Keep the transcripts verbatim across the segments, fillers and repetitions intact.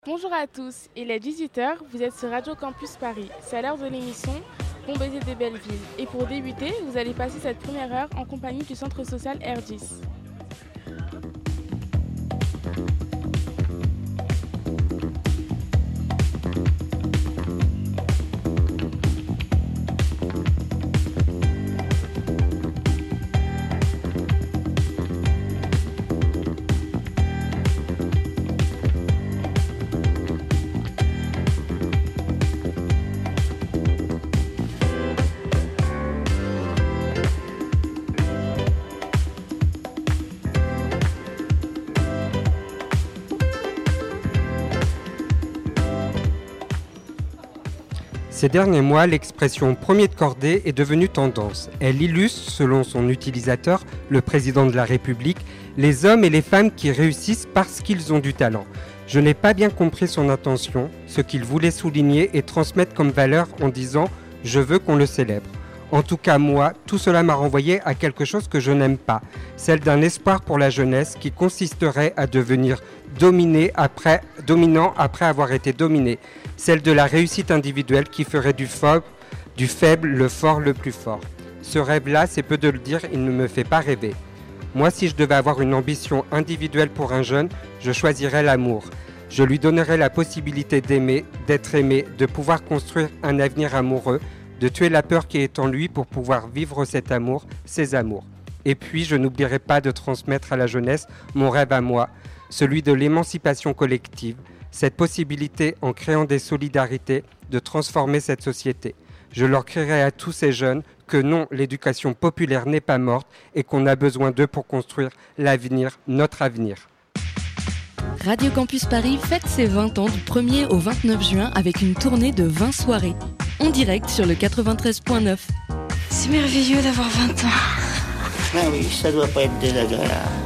Bonjour à tous, il est dix-huit heures, vous êtes sur Radio Campus Paris. C'est l'heure de l'émission Bon baiser des belles villes. Et pour débuter, vous allez passer cette première heure en compagnie du centre social R dix. Ces derniers mois, l'expression « premier de cordée » est devenue tendance. Elle illustre, selon son utilisateur, le président de la République, les hommes et les femmes qui réussissent parce qu'ils ont du talent. Je n'ai pas bien compris son intention, ce qu'il voulait souligner et transmettre comme valeur en disant « je veux qu'on le célèbre ». En tout cas, moi, tout cela m'a renvoyé à quelque chose que je n'aime pas, celle d'un espoir pour la jeunesse qui consisterait à devenir dominé après, dominant après avoir été dominé, celle de la réussite individuelle qui ferait du, faible, du faible le fort le plus fort. Ce rêve-là, c'est peu de le dire, il ne me fait pas rêver. Moi, si je devais avoir une ambition individuelle pour un jeune, je choisirais l'amour. Je lui donnerais la possibilité d'aimer, d'être aimé, de pouvoir construire un avenir amoureux, de tuer la peur qui est en lui pour pouvoir vivre cet amour, ses amours. Et puis, je n'oublierai pas de transmettre à la jeunesse mon rêve à moi, celui de l'émancipation collective, cette possibilité en créant des solidarités de transformer cette société. Je leur crierai à tous ces jeunes que non, l'éducation populaire n'est pas morte et qu'on a besoin d'eux pour construire l'avenir, notre avenir. Radio Campus Paris fête ses vingt ans du premier au vingt-neuf juin avec une tournée de vingt soirées. En direct sur le quatre-vingt-treize neuf. C'est merveilleux d'avoir vingt ans. Ah oui, ça doit pas être désagréable.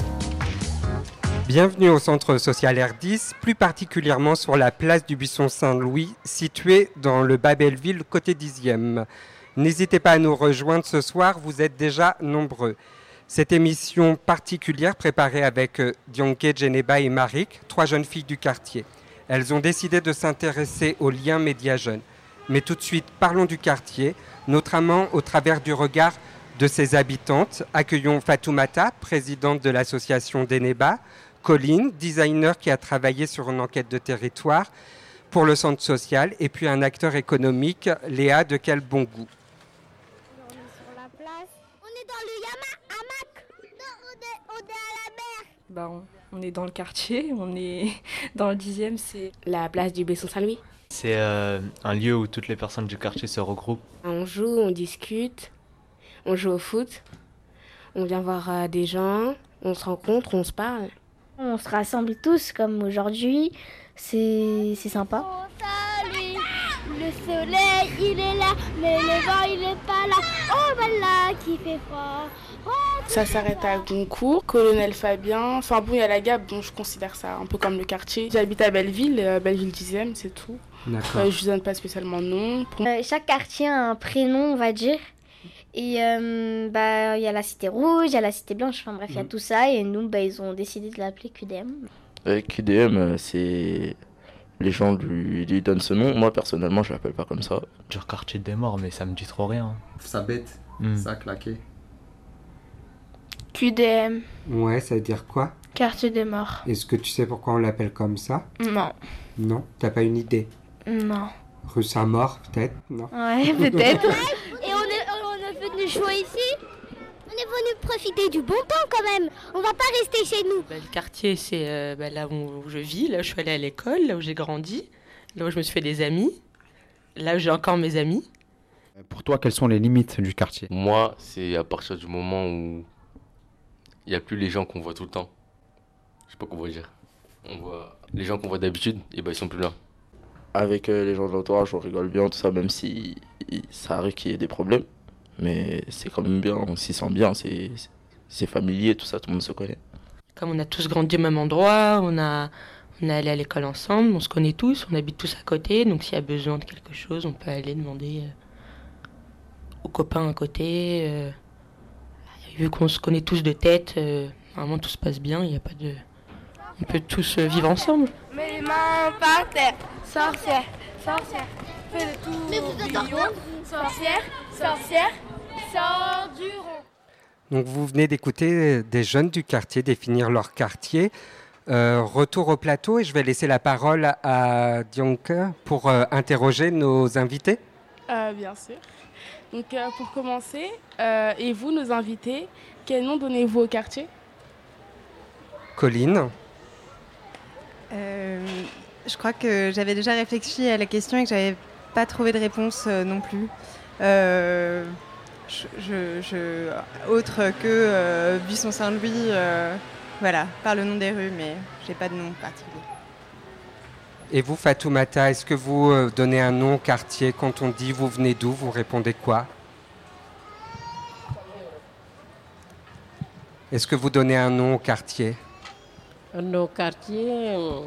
Bienvenue au centre social R dix, plus particulièrement sur la place du Buisson Saint-Louis, située dans le Bas-Belleville, côté dixième. N'hésitez pas à nous rejoindre ce soir, vous êtes déjà nombreux. Cette émission particulière préparée avec Dianke, Geneba et Marik, trois jeunes filles du quartier. Elles ont décidé de s'intéresser aux liens médias-jeunes. Mais tout de suite, parlons du quartier, notamment au travers du regard de ses habitantes. Accueillons Fatoumata, présidente de l'association Deneba, Colline, designer qui a travaillé sur une enquête de territoire pour le centre social, et puis un acteur économique, Léa de Quel Bon Goût. On est sur la place. On est dans le Yama hamac. Non, on est, on est à la mer. Bah, on, on est dans le quartier, on est dans le dixième, c'est la place du Buisson Saint-Louis. C'est euh, un lieu où toutes les personnes du quartier se regroupent. On joue, on discute, on joue au foot, on vient voir euh, des gens, on se rencontre, on se parle. On se rassemble tous comme aujourd'hui, c'est, c'est sympa. Oh, salut, le soleil il est là, mais le vent il est pas là. Oh voilà qui fait froid. Oh, Ça s'arrête à Goncourt, Colonel Fabien. Enfin bon, il y a la Gap, donc je considère ça un peu comme le quartier. J'habite à Belleville, euh, Belleville dixième, c'est tout. D'accord. Euh, je ne donne pas spécialement de nom. Pour... Euh, chaque quartier a un prénom, on va dire. Et euh, bah, il y a la Cité Rouge, il y a la Cité Blanche, enfin bref, il mmh. y a tout ça. Et nous, bah, ils ont décidé de l'appeler Q D M. Euh, Q D M, c'est... Les gens lui, lui donnent ce nom. Moi, personnellement, je l'appelle pas comme ça. Genre quartier des morts, mais ça me dit trop rien. Ça bête, mmh. ça a claqué. Q D M. Ouais, ça veut dire quoi? Quartier des morts. Est-ce que tu sais pourquoi on l'appelle comme ça? Non. Non? T'as pas une idée? Non. Rue Saint-Maur, peut-être? Non. Ouais, peut-être. Et on est, on est venu jouer ici. On est venu profiter du bon temps quand même. On va pas rester chez nous. Bah, le quartier, c'est euh, bah, là où je vis, là où je suis allée à l'école, là où j'ai grandi, là où je me suis fait des amis, là où j'ai encore mes amis. Pour toi, quelles sont les limites du quartier? Moi, c'est à partir du moment où il n'y a plus les gens qu'on voit tout le temps. Je sais pas comment dire. On voit les gens qu'on voit d'habitude, et ben ils sont plus là. Avec euh, les gens de l'entourage, on rigole bien, tout ça, même si ça arrive qu'il y ait des problèmes. Mais c'est quand même bien, on s'y sent bien, c'est, c'est familier, tout ça, tout le monde se connaît. Comme on a tous grandi au même endroit, on a, on est allé à l'école ensemble, on se connaît tous, on habite tous à côté, donc s'il y a besoin de quelque chose, on peut aller demander euh, aux copains à côté. Euh, vu qu'on se connaît tous de tête, euh, normalement tout se passe bien, il n'y a pas de... on peut tous euh, vivre ensemble. Mets les mains par terre, sorcière, sorcière, fais le tour du rond, sorcière, sorcière, sors du rond. Donc vous venez d'écouter des jeunes du quartier définir leur quartier. Euh, retour au plateau et je vais laisser la parole à Dianke pour euh, interroger nos invités. Euh, bien sûr. Donc euh, pour commencer, euh, et vous, nos invités, quel nom donnez-vous au quartier ? Colline. Euh, je crois que j'avais déjà réfléchi à la question et que j'avais pas trouvé de réponse euh, non plus. Euh, je, je, je, autre que euh, Buisson-Saint-Louis, euh, voilà, par le nom des rues, mais j'ai pas de nom particulier. Et vous, Fatoumata, est-ce que vous euh, donnez un nom au quartier ? Quand on dit vous venez d'où, vous répondez quoi ? Est-ce que vous donnez un nom au quartier ? Nos quartiers, euh,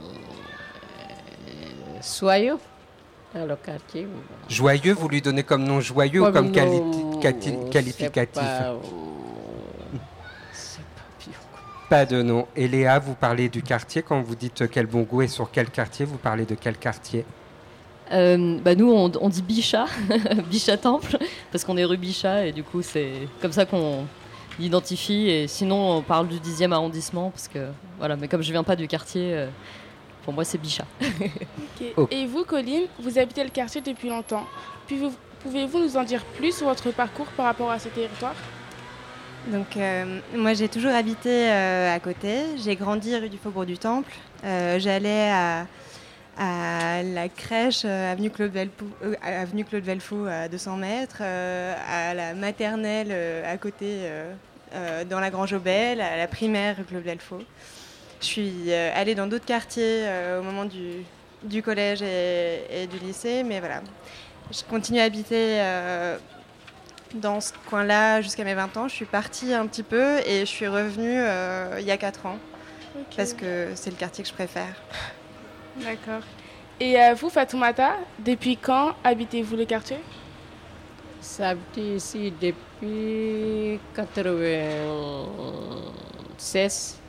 soyeux, dans le quartier. Joyeux, vous lui donnez comme nom joyeux comme ou comme nom, quali- quali- qualificatif ? C'est pas, c'est pas pire. Pas de nom. Et Léa, vous parlez du quartier quand vous dites quel bon goût et sur quel quartier, vous parlez de quel quartier ? Euh, bah nous on, on dit Bichat, Bichat Temple, parce qu'on est rue Bichat et du coup c'est comme ça qu'on l'identifie. Et sinon on parle du dixième arrondissement parce que voilà, mais comme je viens pas du quartier, euh, pour moi c'est Bichat. Okay. Oh. Et vous, Colline, vous habitez le quartier depuis longtemps. Puis vous, pouvez-vous nous en dire plus sur votre parcours par rapport à ce territoire ? Donc euh, moi j'ai toujours habité euh, à côté. J'ai grandi rue du Faubourg du Temple. Euh, j'allais à à la crèche euh, avenue Claude Velfou, euh, avenue Claude Velfou à deux cents mètres, euh, à la maternelle euh, à côté euh, euh, dans la Grange Aubel, à la primaire rue Claude Velfou. Je suis euh, allée dans d'autres quartiers euh, au moment du, du collège et, et du lycée, mais voilà. Je continue à habiter euh, dans ce coin-là jusqu'à mes vingt ans. Je suis partie un petit peu et je suis revenue euh, il y a quatre ans, okay. Parce que c'est le quartier que je préfère. D'accord. Et euh, vous, Fatoumata, depuis quand habitez-vous le quartier ? J'habite ici depuis quatre-vingt-seize.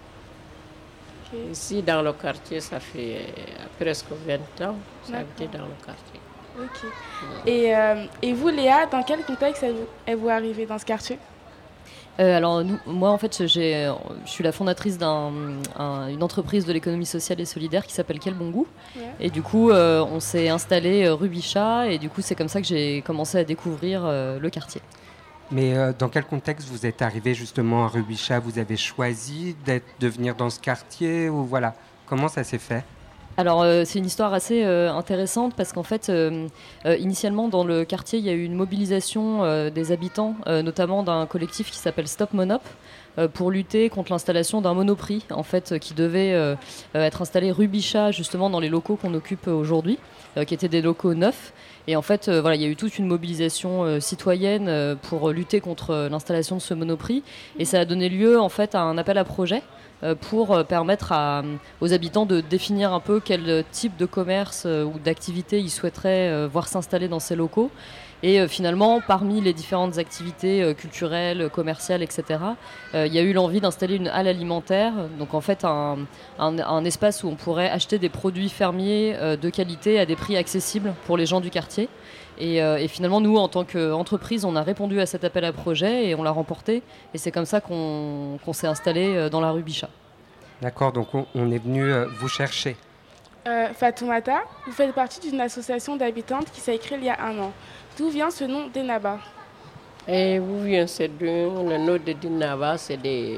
Okay. Ici, dans le quartier, ça fait presque vingt ans que j'habite dans le quartier. Ok. Ouais. Et, euh, et vous, Léa, dans quel contexte êtes-vous, êtes-vous arrivée dans ce quartier ? Euh, alors nous, moi en fait j'ai, je suis la fondatrice d'une un, entreprise de l'économie sociale et solidaire qui s'appelle Quel Bon Goût, ouais. Et du coup euh, on s'est installé rue Bichat et du coup c'est comme ça que j'ai commencé à découvrir euh, le quartier. Mais euh, dans quel contexte vous êtes arrivé justement à rue Bichat ? Vous avez choisi d'être, de venir dans ce quartier ou voilà, comment ça s'est fait ? Alors euh, c'est une histoire assez euh, intéressante parce qu'en fait euh, euh, initialement dans le quartier il y a eu une mobilisation euh, des habitants, euh, notamment d'un collectif qui s'appelle Stop Monop, euh, pour lutter contre l'installation d'un monoprix en fait euh, qui devait euh, euh, être installé rue Bichat justement dans les locaux qu'on occupe aujourd'hui, euh, qui étaient des locaux neufs. Et en fait, euh, voilà, il y a eu toute une mobilisation euh, citoyenne euh, pour lutter contre euh, l'installation de ce monoprix, et ça a donné lieu en fait à un appel à projet pour permettre à, aux habitants de définir un peu quel type de commerce ou d'activité ils souhaiteraient voir s'installer dans ces locaux. Et finalement, parmi les différentes activités culturelles, commerciales, et cetera, il y a eu l'envie d'installer une halle alimentaire, donc en fait un, un, un espace où on pourrait acheter des produits fermiers de qualité à des prix accessibles pour les gens du quartier. Et, euh, et finalement, nous, en tant qu'entreprise, on a répondu à cet appel à projet et on l'a remporté. Et c'est comme ça qu'on, qu'on s'est installé dans la rue Bichat. D'accord, donc on, on est venu euh, vous chercher. Euh, Fatoumata, vous faites partie d'une association d'habitantes qui s'est créée il y a un an. D'où vient ce nom d'Enaba ? Et d'où vient ce nom ? Le nom de Dinaba, c'est des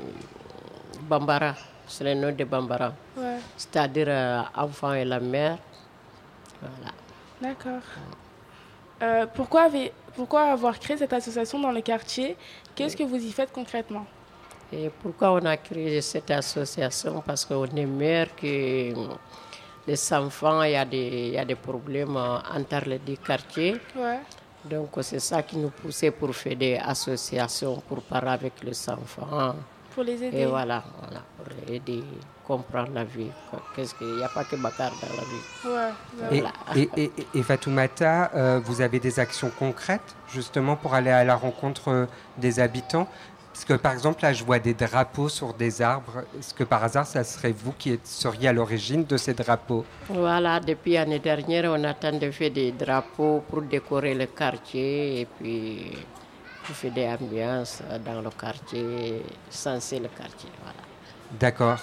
Bambara. C'est le nom de Bambara. Ouais. C'est-à-dire euh, enfant et la mère. Voilà. D'accord. Euh, pourquoi, avez, pourquoi avoir créé cette association dans le quartier ? Qu'est-ce que vous y faites concrètement ? Et pourquoi on a créé cette association ? Parce qu'on est maire que les enfants, il y a des, il y a des problèmes entre les deux quartiers. Ouais. Donc c'est ça qui nous poussait pour faire des associations, pour parler avec les enfants. Pour les aider. Et voilà, voilà pour les aider, comprendre la vie. Qu'est-ce qu'il n'y a pas que Bakar dans la vie. Ouais, voilà. et, et, et, et Fatoumata, euh, vous avez des actions concrètes justement pour aller à la rencontre des habitants. Parce que par exemple, là, je vois des drapeaux sur des arbres. Est-ce que par hasard, ça serait vous qui êtes, seriez à l'origine de ces drapeaux? Voilà, depuis l'année dernière, on attend de faire des drapeaux pour décorer le quartier et puis pour faire des ambiances dans le quartier, senser le quartier. Voilà. D'accord.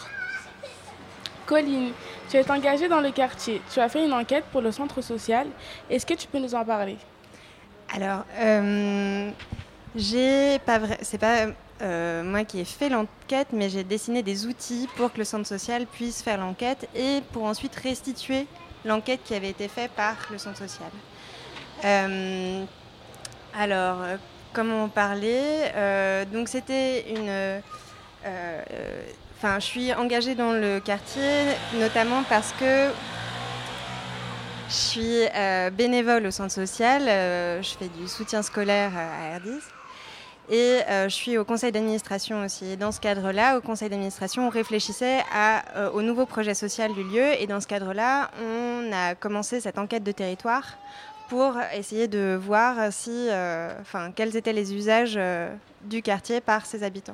Colline, tu es engagée dans le quartier. Tu as fait une enquête pour le centre social. Est-ce que tu peux nous en parler? Alors, euh, j'ai pas vrai, c'est pas euh, moi qui ai fait l'enquête, mais j'ai dessiné des outils pour que le centre social puisse faire l'enquête et pour ensuite restituer l'enquête qui avait été faite par le centre social. Euh, alors, comment parler euh, Donc, c'était une... Euh, Enfin, je suis engagée dans le quartier, notamment parce que je suis euh, bénévole au centre social. Euh, je fais du soutien scolaire à R dix et euh, je suis au conseil d'administration aussi. Et dans ce cadre-là, au conseil d'administration, on réfléchissait à, euh, au nouveau projet social du lieu. Et dans ce cadre-là, on a commencé cette enquête de territoire pour essayer de voir si, euh, enfin, quels étaient les usages euh, du quartier par ses habitants.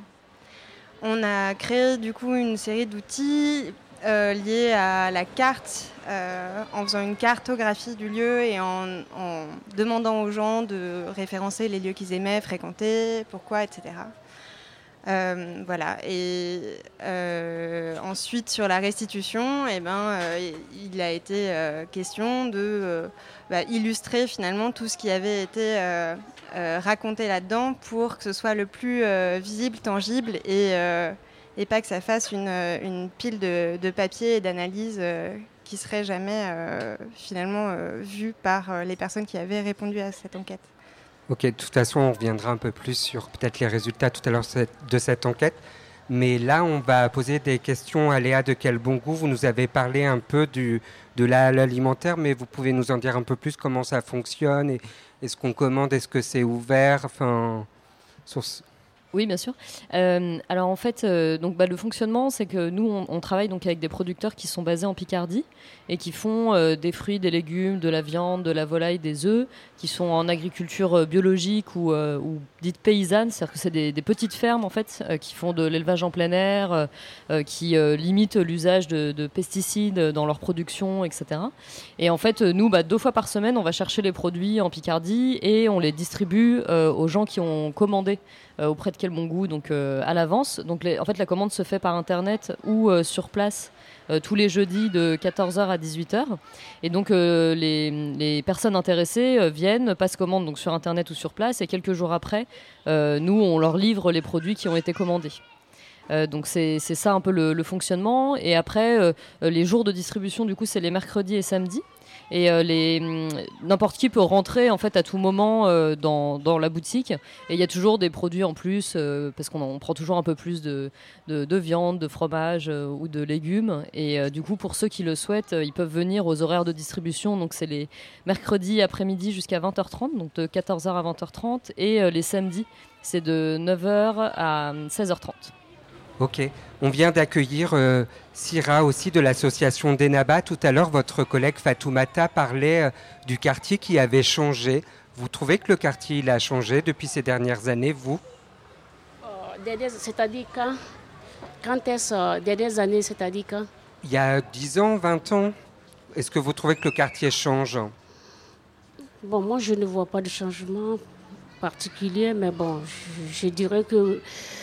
On a créé du coup une série d'outils euh, liés à la carte, euh, en faisant une cartographie du lieu et en, en demandant aux gens de référencer les lieux qu'ils aimaient fréquenter, pourquoi, et cetera. Euh, voilà. Et euh, ensuite, sur la restitution, eh ben, euh, il a été euh, question de euh, bah, illustrer finalement tout ce qui avait été euh, euh, raconté là-dedans pour que ce soit le plus euh, visible, tangible et, euh, et pas que ça fasse une, une pile de, de papier et d'analyse euh, qui serait jamais euh, finalement euh, vue par euh, les personnes qui avaient répondu à cette enquête. Ok, de toute façon, on reviendra un peu plus sur peut-être les résultats tout à l'heure de cette enquête. Mais là, on va poser des questions à Léa de Quel Bon Goût. Vous nous avez parlé un peu du, de l'alimentaire, mais vous pouvez nous en dire un peu plus comment ça fonctionne et est-ce qu'on commande, est-ce que c'est ouvert, enfin, sur... Oui, bien sûr. Euh, alors en fait, euh, donc, bah, le fonctionnement, c'est que nous, on, on travaille donc avec des producteurs qui sont basés en Picardie et qui font euh, des fruits, des légumes, de la viande, de la volaille, des œufs, qui sont en agriculture euh, biologique ou, euh, ou dite paysanne, c'est-à-dire que c'est des, des petites fermes en fait, euh, qui font de l'élevage en plein air, euh, euh, qui euh, limitent l'usage de, de pesticides dans leur production, et cetera. Et en fait, nous, bah, deux fois par semaine, on va chercher les produits en Picardie et on les distribue euh, aux gens qui ont commandé euh, auprès de Quel Bon Goût, donc euh, à l'avance. Donc les, en fait, la commande se fait par internet ou euh, sur place. Euh, tous les jeudis de quatorze heures à dix-huit heures. Et donc, euh, les, les personnes intéressées euh, viennent, passent commande donc, sur Internet ou sur place, et quelques jours après, euh, nous, on leur livre les produits qui ont été commandés. Euh, donc, c'est, c'est ça un peu le, le fonctionnement. Et après, euh, les jours de distribution, du coup, c'est les mercredis et samedis. Et euh, les, n'importe qui peut rentrer en fait à tout moment euh, dans, dans la boutique et il y a toujours des produits en plus euh, parce qu'on en, on prend toujours un peu plus de, de, de viande, de fromage euh, ou de légumes et euh, du coup pour ceux qui le souhaitent euh, ils peuvent venir aux horaires de distribution, donc c'est les mercredis après-midi jusqu'à vingt heures trente, donc de quatorze heures à vingt heures trente et euh, les samedis c'est de neuf heures à seize heures trente. Ok, on vient d'accueillir euh, Syrah aussi de l'association Denaba. Tout à l'heure, votre collègue Fatoumata parlait euh, du quartier qui avait changé. Vous trouvez que le quartier il a changé depuis ces dernières années, vous? euh, C'est-à-dire quand, quand est-ce euh, dernières années, c'est-à-dire quand? Il y a dix ans, vingt ans. Est-ce que vous trouvez que le quartier change? Bon, moi, je ne vois pas de changement particulier, mais bon, je, je dirais que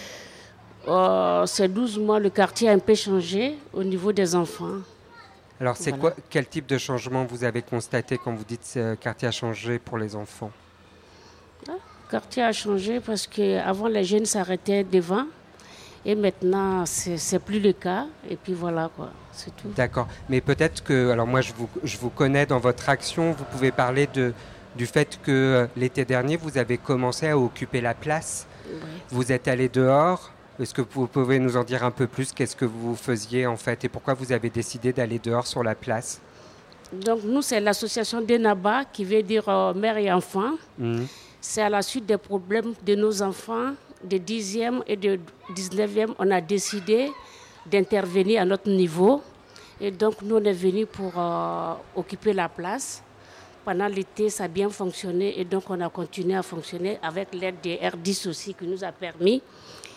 Euh, ces douze mois, le quartier a un peu changé au niveau des enfants. Alors, c'est voilà. quoi, quel type de changement vous avez constaté quand vous dites que le quartier a changé pour les enfants? Ah, le quartier a changé parce qu'avant, les jeunes s'arrêtaient devant et maintenant, c'est, c'est plus le cas. Et puis voilà, quoi, c'est tout. D'accord. Mais peut-être que, alors moi, je vous, je vous connais dans votre action, vous pouvez parler de, du fait que l'été dernier, vous avez commencé à occuper la place. Oui. Vous êtes allé dehors. Est-ce que vous pouvez nous en dire un peu plus? Qu'est-ce que vous faisiez en fait et pourquoi vous avez décidé d'aller dehors sur la place? Donc nous, c'est l'association Denaba qui veut dire euh, mère et enfants. Mmh. C'est à la suite des problèmes de nos enfants de dixième et de dix-neuvième, on a décidé d'intervenir à notre niveau. Et donc nous, on est venus pour euh, occuper la place. Pendant l'été, ça a bien fonctionné et donc on a continué à fonctionner avec l'aide des R dix aussi qui nous a permis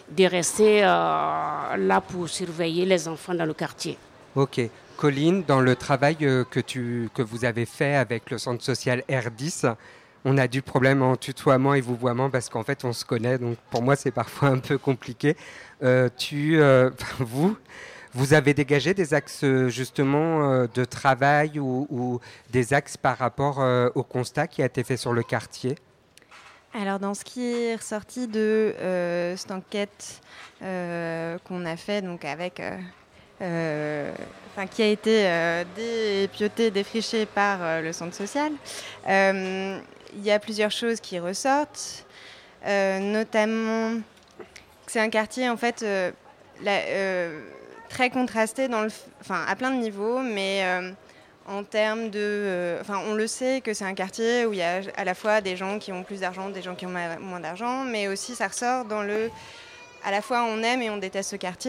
de rester euh, là pour surveiller les enfants dans le quartier. Ok. Colline, dans le travail euh, que, tu, que vous avez fait avec le centre social R dix, on a du problème en tutoiement et vouvoiement parce qu'en fait, on se connaît. Donc, pour moi, c'est parfois un peu compliqué. Euh, tu, euh, vous, vous avez dégagé des axes justement euh, de travail ou, ou des axes par rapport euh, au constat qui a été fait sur le quartier? Alors, dans ce qui est ressorti de euh, cette enquête euh, qu'on a fait donc avec, euh, euh, enfin, qui a été euh, dépiotée, défrichée par euh, le centre social, euh, il y a plusieurs choses qui ressortent, euh, notamment que c'est un quartier en fait euh, la, euh, très contrasté dans le, enfin, à plein de niveaux, mais euh, en termes de... Euh, enfin, on le sait que c'est un quartier où il y a à la fois des gens qui ont plus d'argent, des gens qui ont ma- moins d'argent, mais aussi ça ressort dans le... À la fois on aime et on déteste ce quartier.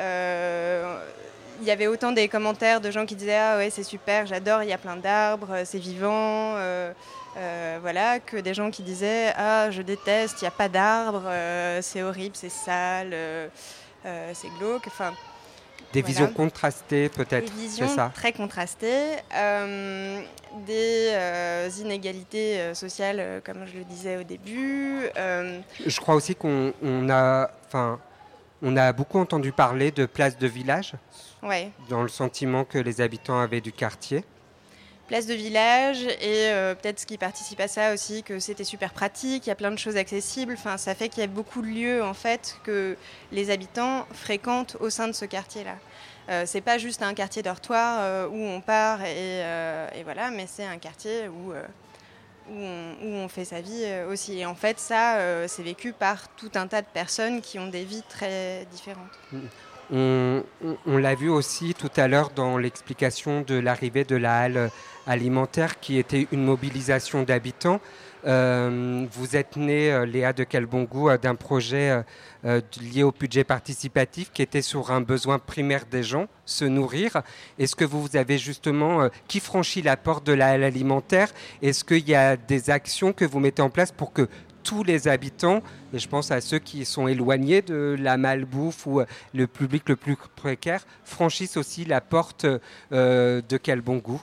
Euh, il y avait autant des commentaires de gens qui disaient « Ah ouais, c'est super, j'adore, il y a plein d'arbres, c'est vivant euh, euh, », voilà, que des gens qui disaient « Ah, je déteste, il n'y a pas d'arbres, euh, c'est horrible, c'est sale, euh, euh, c'est glauque ». Enfin, Des voilà. visions contrastées peut-être, Des c'est visions ça? très contrastées, euh, des euh, inégalités euh, sociales, euh, comme je le disais au début. Euh, Je crois aussi qu'on on a, enfin, on a beaucoup entendu parler de place de village, ouais. dans le sentiment que les habitants avaient du quartier. Place de village et euh, peut-être ce qui participe à ça aussi, que c'était super pratique, il y a plein de choses accessibles. Enfin, ça fait qu'il y a beaucoup de lieux en fait que les habitants fréquentent au sein de ce quartier-là. Euh, c'est pas juste un quartier dortoir euh, où on part et, euh, et voilà, mais c'est un quartier où, euh, où, on, où on fait sa vie euh, aussi. Et en fait, ça, euh, c'est vécu par tout un tas de personnes qui ont des vies très différentes. On, on, on l'a vu aussi tout à l'heure dans l'explication de l'arrivée de la halle alimentaire qui était une mobilisation d'habitants. Euh, vous êtes né, euh, Léa de Kelbongou, euh, d'un projet euh, euh, lié au budget participatif qui était sur un besoin primaire des gens, se nourrir. Est-ce que vous avez justement, euh, qui franchit la porte de la halle alimentaire? Est-ce qu'il y a des actions que vous mettez en place pour que tous les habitants, et je pense à ceux qui sont éloignés de la malbouffe ou le public le plus précaire, franchissent aussi la porte euh, de Kelbongou?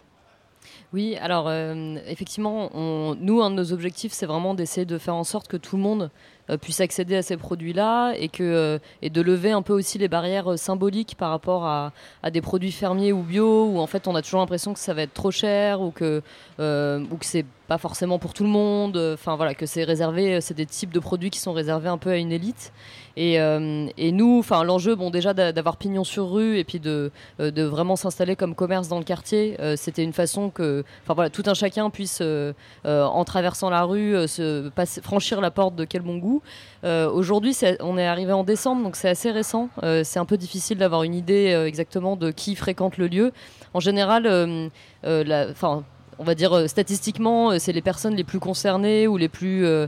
Oui, alors euh, effectivement, on, nous, un de nos objectifs, c'est vraiment d'essayer de faire en sorte que tout le monde euh, puisse accéder à ces produits-là et, que, euh, et de lever un peu aussi les barrières euh, symboliques par rapport à, à des produits fermiers ou bio, où en fait on a toujours l'impression que ça va être trop cher ou que, euh, ou que c'est pas forcément pour tout le monde, enfin voilà, que c'est réservé, c'est des types de produits qui sont réservés un peu à une élite. Et, euh, et nous, enfin l'enjeu, bon déjà d'avoir pignon sur rue et puis de, de vraiment s'installer comme commerce dans le quartier, euh, c'était une façon que, enfin voilà, tout un chacun puisse euh, euh, en traversant la rue euh, se passer, franchir la porte de Kelbongou. Euh, Aujourd'hui, c'est, on est arrivé en décembre, donc c'est assez récent. Euh, c'est un peu difficile d'avoir une idée euh, exactement de qui fréquente le lieu. En général, euh, euh, la, enfin on va dire euh, statistiquement, euh, c'est les personnes les plus concernées ou les plus euh,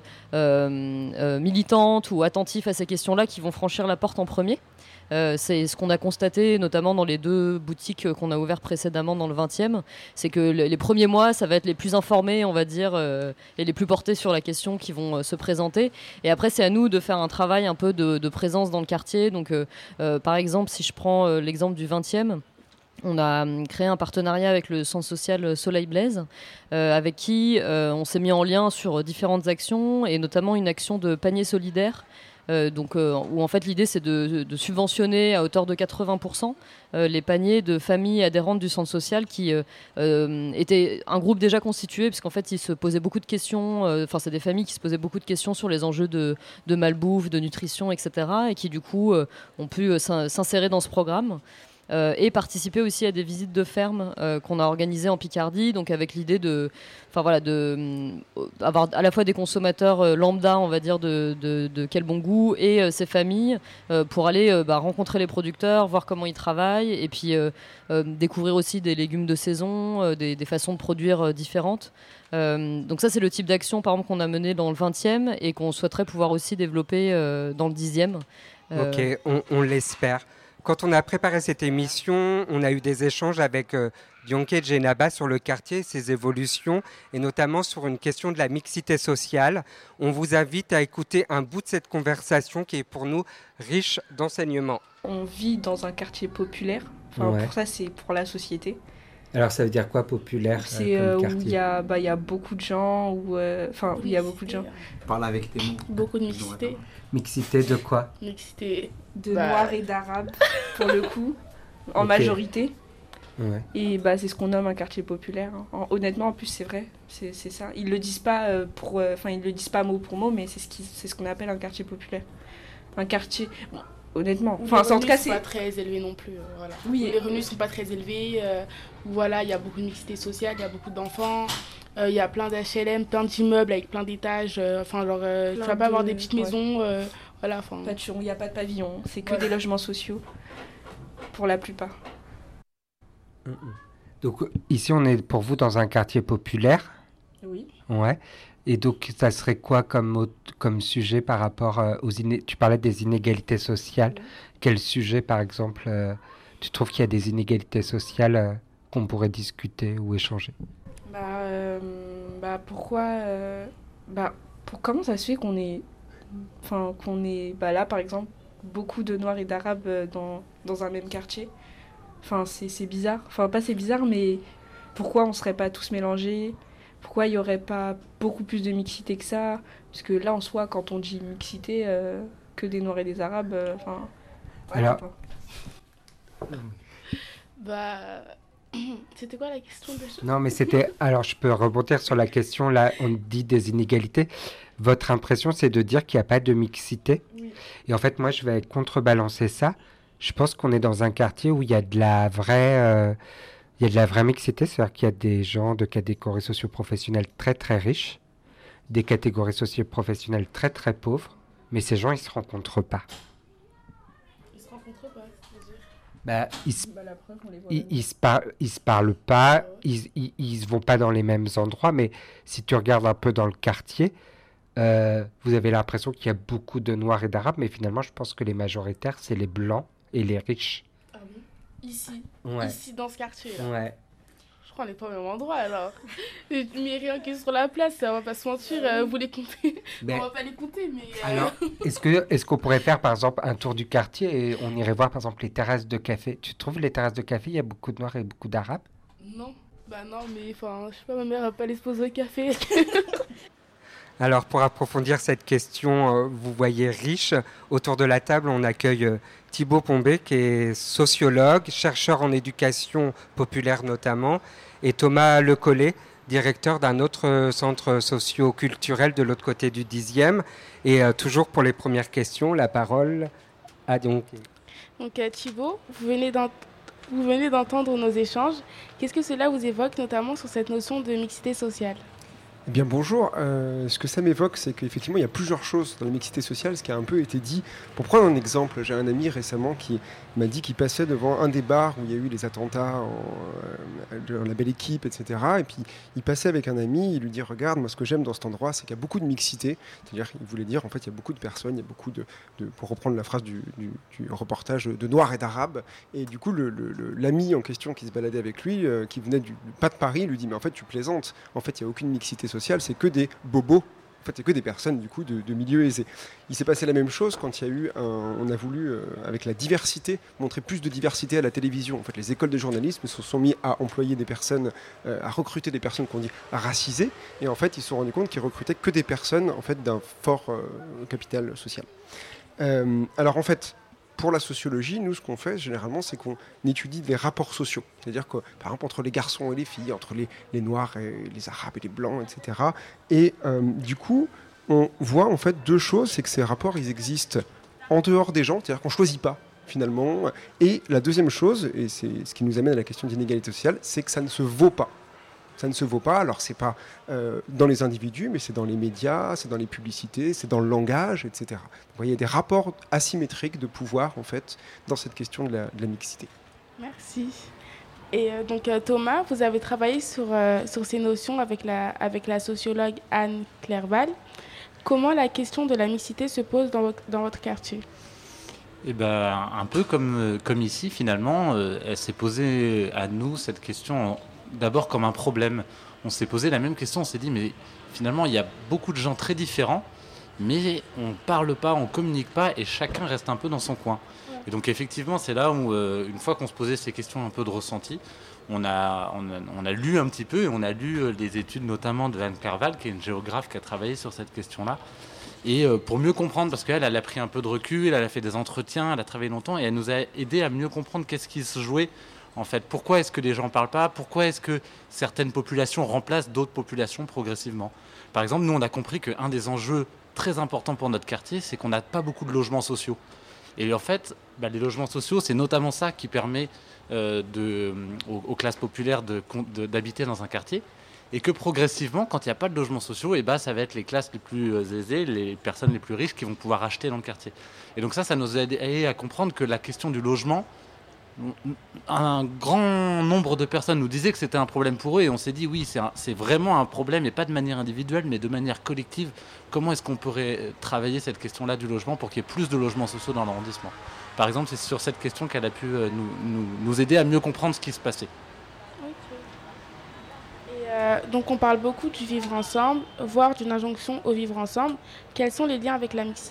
euh, euh, militantes ou attentives à ces questions-là qui vont franchir la porte en premier. Euh, c'est ce qu'on a constaté, notamment dans les deux boutiques qu'on a ouvertes précédemment dans le vingtième. C'est que les premiers mois, ça va être les plus informés, on va dire, euh, et les plus portés sur la question qui vont euh, se présenter. Et après, c'est à nous de faire un travail un peu de, de présence dans le quartier. Donc, euh, euh, par exemple, si je prends euh, l'exemple du vingtième, on a créé un partenariat avec le centre social Soleil Blaise, euh, avec qui euh, on s'est mis en lien sur différentes actions, et notamment une action de panier solidaire, euh, donc, euh, où en fait l'idée c'est de, de subventionner à hauteur de quatre-vingts pour cent euh, les paniers de familles adhérentes du centre social qui euh, euh, étaient un groupe déjà constitué, puisqu'en fait ils se posaient beaucoup de questions, enfin euh, c'est des familles qui se posaient beaucoup de questions sur les enjeux de, de malbouffe, de nutrition, et cetera, et qui du coup euh, ont pu euh, s'insérer dans ce programme. Euh, et participer aussi à des visites de ferme euh, qu'on a organisées en Picardie, donc avec l'idée de, enfin voilà, de euh, avoir à la fois des consommateurs euh, lambda, on va dire, de, de, de Kelbongou et euh, ses familles euh, pour aller euh, bah, rencontrer les producteurs, voir comment ils travaillent, et puis euh, euh, découvrir aussi des légumes de saison, euh, des, des façons de produire euh, différentes. Euh, donc ça, c'est le type d'action, par exemple, qu'on a mené dans le vingtième et qu'on souhaiterait pouvoir aussi développer euh, dans le dixième. Euh... Ok, on, on l'espère. quand on a préparé cette émission, on a eu des échanges avec euh, Dionke Djenaba sur le quartier, ses évolutions, et notamment sur une question de la mixité sociale. On vous invite à écouter un bout de cette conversation qui est pour nous riche d'enseignements. On vit dans un quartier populaire. Enfin, Ouais. Pour ça, c'est pour la société. Alors ça veut dire quoi populaire C'est euh, euh, comme où il quartier y a, bah, il y a beaucoup de gens, où, euh, enfin, où il y a beaucoup de gens. Parle avec tes mots. Beaucoup de mixité. Mixité de quoi? Mixité. De Bah, noirs et d'arabes, pour le coup, en Ok. majorité. Ouais. Et bah, c'est ce qu'on nomme un quartier populaire. hein. En- honnêtement, en plus, c'est vrai, c'est c'est ça. Ils le disent pas euh, pour, euh, enfin, ils le disent pas mot pour mot, mais c'est ce qui, c'est ce qu'on appelle un quartier populaire. Un quartier, bon, honnêtement. Où Enfin, les c'est- en tout cas, revenus sont c'est pas très élevés non plus. euh, voilà. Oui. Où les revenus sont pas très élevés. euh, où voilà, il y a beaucoup de mixité sociale, il y a beaucoup d'enfants. euh, Il y a plein d'H L M, plein d'immeubles avec plein d'étages. euh, Enfin, genre, euh, tu Plein vas pas avoir de- des petites ouais. maisons. euh, voilà, enfin. Pas de chou- il n'y a pas de pavillon, c'est que Voilà. des logements sociaux, pour la plupart. Donc ici on est pour vous dans un quartier populaire. Oui. Ouais. Et donc ça serait quoi comme, autre- comme sujet par rapport euh, aux iné- tu parlais des inégalités sociales. Quel sujet par exemple euh, tu trouves qu'il y a des inégalités sociales euh, qu'on pourrait discuter ou échanger? Bah, euh, bah pourquoi euh, bah pour comment ça se fait qu'on est enfin qu'on est bah là par exemple beaucoup de noirs et d'arabes euh, dans, dans un même quartier. Enfin c'est c'est bizarre. Enfin pas c'est bizarre mais pourquoi on serait pas tous mélangés? Pourquoi il y aurait pas beaucoup plus de mixité que ça? Parce que là en soi quand on dit mixité euh, que des noirs et des arabes euh, enfin voilà, Alors- quoi. Bah. C'était quoi la question déjà? Non, mais c'était. Alors, je peux rebondir sur la question. Là, on dit des inégalités. Votre impression, c'est de dire qu'il n'y a pas de mixité. Oui. Et en fait, moi, je vais contrebalancer ça. Je pense qu'on est dans un quartier où il y a de la vraie, euh, il y a de la vraie mixité. C'est-à-dire qu'il y a des gens de catégories socio-professionnelles très, très riches, des catégories socio-professionnelles très, très pauvres. Mais ces gens, ils ne se rencontrent pas. Ils se rencontrent pas, c'est-à-dire. Bah, ils se Bah, la preuve, on les voit ils, même. ils se par- ils se parlent pas, ils, ils, ils se vont pas dans les mêmes endroits, mais si tu regardes un peu dans le quartier, euh, vous avez l'impression qu'il y a beaucoup de Noirs et d'Arabes, mais finalement, je pense que les majoritaires, c'est les Blancs et les riches. Ah oui. Ici. Ouais. Ici, dans ce quartier. Là. Ouais. Je crois qu'on n'est pas au même endroit alors. Mais rien que sur la place, on va pas se mentir, euh, vous les comptez. Ben, on va pas les compter, mais. euh, Alors, est-ce que est-ce qu'on pourrait faire, par exemple, un tour du quartier et on irait voir, par exemple, les terrasses de café? Tu trouves les terrasses de café, il y a beaucoup de Noirs et beaucoup d'Arabes? Non, bah non, mais enfin, je sais pas, ma mère va pas aller se poser au café. Alors, pour approfondir cette question, euh, vous voyez riche, autour de la table, on accueille euh, Thibaut Pombé, qui est sociologue, chercheur en éducation populaire notamment, et Thomas Lecollet, directeur d'un autre euh, centre socio-culturel de l'autre côté du dixième. Et euh, toujours pour les premières questions, la parole à donc. Donc euh, Thibaut, vous venez d'ent- vous venez d'entendre nos échanges. Qu'est-ce que cela vous évoque, notamment sur cette notion de mixité sociale? Eh bien bonjour, Euh, ce que ça m'évoque, c'est qu'effectivement il y a plusieurs choses dans la mixité sociale, ce qui a un peu été dit. Pour prendre un exemple, j'ai un ami récemment qui m'a dit qu'il passait devant un des bars où il y a eu les attentats en, euh, de la belle équipe, et cetera. Et puis il passait avec un ami, il lui dit regarde, moi ce que j'aime dans cet endroit, c'est qu'il y a beaucoup de mixité. C'est-à-dire qu'il voulait dire en fait il y a beaucoup de personnes, il y a beaucoup de, de- pour reprendre la phrase du, du- du reportage, de Noirs et d'Arabes. Et du coup le- le- le- l'ami en question qui se baladait avec lui, euh, qui venait du pas de Paris, lui dit mais en fait tu plaisantes. En fait il n'y a aucune mixité sociale, c'est que des bobos. En fait, c'est que des personnes du coup de, de milieux aisés. Il s'est passé la même chose quand il y a eu un, on a voulu euh, avec la diversité montrer plus de diversité à la télévision. En fait, les écoles de journalisme se sont mis à employer des personnes, euh, à recruter des personnes qu'on dit racisées, et en fait, ils se sont rendus compte qu'ils recrutaient que des personnes en fait d'un fort euh, capital social. Euh, alors en fait. Pour la sociologie, nous, ce qu'on fait généralement, c'est qu'on étudie des rapports sociaux. C'est-à-dire que, par exemple, entre les garçons et les filles, entre les, les noirs et les arabes et les blancs, et cetera. Et euh, du coup, on voit en fait deux choses, c'est que ces rapports, ils existent en dehors des gens, c'est-à-dire qu'on ne choisit pas, finalement. Et la deuxième chose, et c'est ce qui nous amène à la question d'inégalité sociale, c'est que ça ne se vaut pas. Ça ne se vaut pas, alors c'est pas euh, dans les individus, mais c'est dans les médias, c'est dans les publicités, c'est dans le langage, et cetera. Vous voyez, il y a des rapports asymétriques de pouvoir, en fait, dans cette question de la, de la mixité. Merci. Et euh, donc euh, Thomas, vous avez travaillé sur, euh, sur ces notions avec la, avec la sociologue Anne Clerval. Comment la question de la mixité se pose dans votre, dans votre quartier? Eh ben, un peu comme, comme ici, finalement, euh, elle s'est posée à nous cette question d'abord comme un problème. On s'est posé la même question, on s'est dit, mais finalement, il y a beaucoup de gens très différents, mais on ne parle pas, on ne communique pas, et chacun reste un peu dans son coin. Et donc, effectivement, c'est là où, euh, une fois qu'on se posait ces questions un peu de ressenti, on a, on a, on a lu un petit peu, et on a lu les études notamment de Van Carval, qui est une géographe qui a travaillé sur cette question-là. Et euh, pour mieux comprendre, parce qu'elle elle a pris un peu de recul, elle a fait des entretiens, elle a travaillé longtemps, et elle nous a aidé à mieux comprendre qu'est-ce qui se jouait, en fait. Pourquoi est-ce que les gens ne parlent pas ? Pourquoi est-ce que certaines populations remplacent d'autres populations progressivement ? Par exemple, nous, on a compris qu'un des enjeux très importants pour notre quartier, c'est qu'on n'a pas beaucoup de logements sociaux. Et en fait, bah, les logements sociaux, c'est notamment ça qui permet euh, de, aux, aux classes populaires de, de, d'habiter dans un quartier. Et que progressivement, quand il n'y a pas de logements sociaux, et bah, ça va être les classes les plus aisées, les personnes les plus riches qui vont pouvoir acheter dans le quartier. Et donc ça, ça nous a aidé à comprendre que la question du logement, un grand nombre de personnes nous disaient que c'était un problème pour eux, et on s'est dit oui, c'est, un, c'est vraiment un problème, et pas de manière individuelle, mais de manière collective. Comment est-ce qu'on pourrait travailler cette question-là du logement pour qu'il y ait plus de logements sociaux dans l'arrondissement ? Par exemple, c'est sur cette question qu'elle a pu nous, nous, nous aider à mieux comprendre ce qui se passait. Euh, donc on parle beaucoup du vivre ensemble, voire d'une injonction au vivre ensemble. Quels sont les liens avec la mixité ?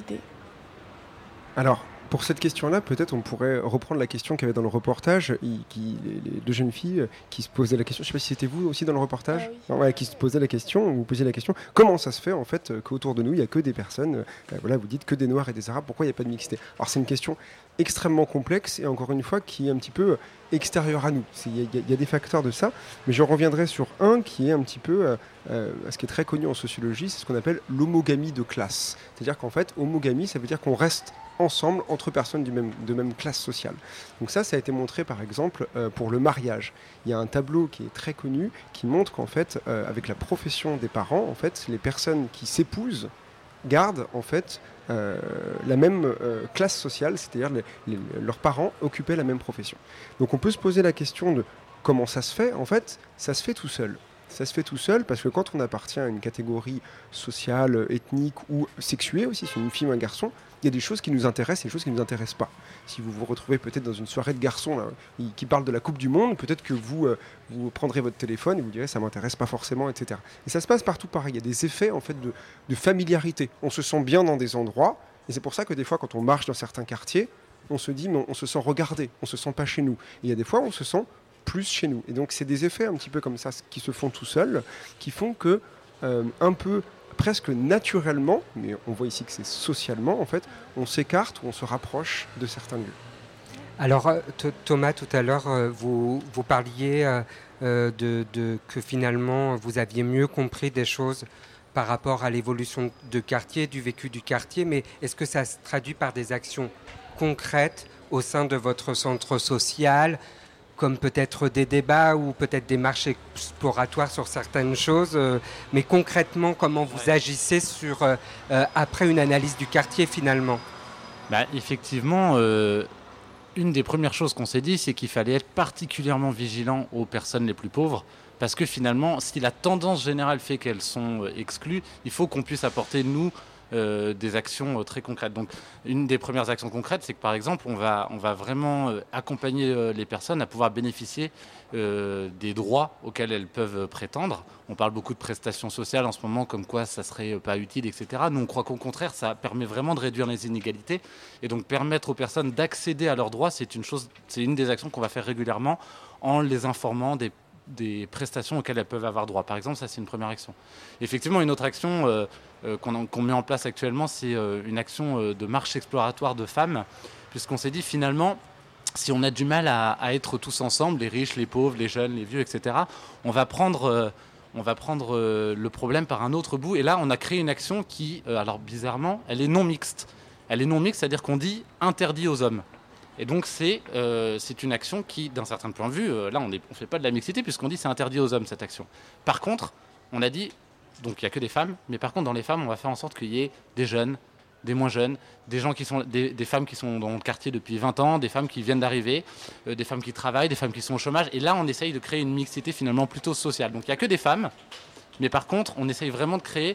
Alors, pour cette question-là, peut-être on pourrait reprendre la question qu'il y avait dans le reportage, il, qui, les, les deux jeunes filles qui se posaient la question, je ne sais pas si c'était vous aussi dans le reportage, ah oui. non, ouais, qui se posaient la question, vous posiez la question, comment ça se fait en fait qu'autour de nous, il n'y a que des personnes, euh, voilà, vous dites que des Noirs et des Arabes, pourquoi il n'y a pas de mixité ? Alors c'est une question extrêmement complexe et encore une fois qui est un petit peu extérieur à nous. Il y, y a des facteurs de ça, mais je reviendrai sur un qui est un petit peu, euh, euh, ce qui est très connu en sociologie, c'est ce qu'on appelle l'homogamie de classe. C'est-à-dire qu'en fait, homogamie, ça veut dire qu'on reste ensemble entre personnes du même, de même classe sociale. Donc ça, ça a été montré par exemple euh, pour le mariage. Il y a un tableau qui est très connu qui montre qu'en fait, euh, avec la profession des parents, en fait, les personnes qui s'épousent gardent en fait euh, la même euh, classe sociale, c'est-à-dire les, les, leurs parents occupaient la même profession. Donc on peut se poser la question de comment ça se fait. En fait, ça se fait tout seul. Ça se fait tout seul parce que quand on appartient à une catégorie sociale, ethnique ou sexuée aussi, si c'est une fille ou un garçon, il y a des choses qui nous intéressent et des choses qui ne nous intéressent pas. Si vous vous retrouvez peut-être dans une soirée de garçons là, qui parle de la Coupe du Monde, peut-être que vous, euh, vous prendrez votre téléphone et vous direz ça ne m'intéresse pas forcément, et cetera. Et ça se passe partout pareil. Il y a des effets en fait de, de familiarité. On se sent bien dans des endroits et c'est pour ça que des fois quand on marche dans certains quartiers, on se dit mais on, on se sent regardé, on se sent pas chez nous. Et il y a des fois on se sent plus chez nous. Et donc c'est des effets un petit peu comme ça qui se font tout seuls, qui font que euh, un peu presque naturellement, mais on voit ici que c'est socialement, en fait, on s'écarte ou on se rapproche de certains lieux. Alors, euh, t- Thomas, tout à l'heure, euh, vous, vous parliez euh, de, de, que finalement, vous aviez mieux compris des choses par rapport à l'évolution de quartier, du vécu du quartier, mais est-ce que ça se traduit par des actions concrètes au sein de votre centre social, comme peut-être des débats ou peut-être des marches exploratoires sur certaines choses, euh, mais concrètement, comment vous ouais. agissez sur, euh, euh, après une analyse du quartier finalement ? Bah, effectivement, euh, une des premières choses qu'on s'est dit, c'est qu'il fallait être particulièrement vigilant aux personnes les plus pauvres, parce que finalement, si la tendance générale fait qu'elles sont exclues, il faut qu'on puisse apporter, nous, Euh, des actions euh, très concrètes. Donc, une des premières actions concrètes, c'est que par exemple, on va, on va vraiment euh, accompagner euh, les personnes à pouvoir bénéficier euh, des droits auxquels elles peuvent prétendre. On parle beaucoup de prestations sociales en ce moment, comme quoi ça serait pas utile, et cetera. Nous, on croit qu'au contraire, ça permet vraiment de réduire les inégalités et donc permettre aux personnes d'accéder à leurs droits. C'est une chose, c'est une des actions qu'on va faire régulièrement en les informant des des prestations auxquelles elles peuvent avoir droit. Par exemple, ça, c'est une première action. Effectivement, une autre action euh, euh, qu'on, qu'on met en place actuellement, c'est euh, une action euh, de marche exploratoire de femmes, puisqu'on s'est dit, finalement, si on a du mal à, à être tous ensemble, les riches, les pauvres, les jeunes, les vieux, et cetera, on va prendre, euh, on va prendre euh, le problème par un autre bout. Et là, on a créé une action qui, euh, alors bizarrement, elle est non mixte. Elle est non mixte, c'est-à-dire qu'on dit interdit aux hommes. Et donc, c'est, euh, c'est une action qui, d'un certain point de vue, euh, là, on ne fait pas de la mixité, puisqu'on dit c'est interdit aux hommes, cette action. Par contre, on a dit, donc il n'y a que des femmes, mais par contre, dans les femmes, on va faire en sorte qu'il y ait des jeunes, des moins jeunes, des, gens qui sont, des, des femmes qui sont dans le quartier depuis vingt ans, des femmes qui viennent d'arriver, euh, des femmes qui travaillent, des femmes qui sont au chômage. Et là, on essaye de créer une mixité finalement plutôt sociale. Donc, il n'y a que des femmes, mais par contre, on essaye vraiment de créer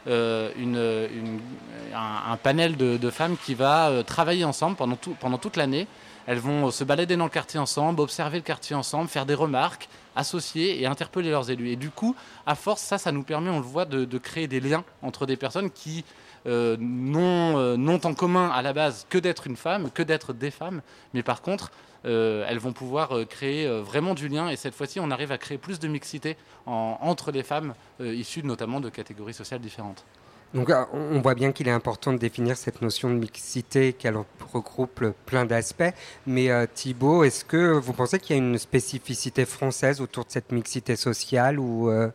euh, une, une, un, un panel de, de femmes qui va euh, travailler ensemble pendant, tout, pendant toute l'année. Elles vont se balader dans le quartier ensemble, observer le quartier ensemble, faire des remarques, associer et interpeller leurs élus. Et du coup, à force, ça, ça nous permet, on le voit, de, de créer des liens entre des personnes qui euh, n'ont, euh, n'ont en commun à la base que d'être une femme, que d'être des femmes. Mais par contre, euh, elles vont pouvoir euh, créer euh, vraiment du lien. Et cette fois-ci, on arrive à créer plus de mixité en, entre les femmes euh, issues notamment de catégories sociales différentes. Donc on voit bien qu'il est important de définir cette notion de mixité qu'elle regroupe plein d'aspects. Mais euh, Thibaut, est-ce que vous pensez qu'il y a une spécificité française autour de cette mixité sociale ou euh...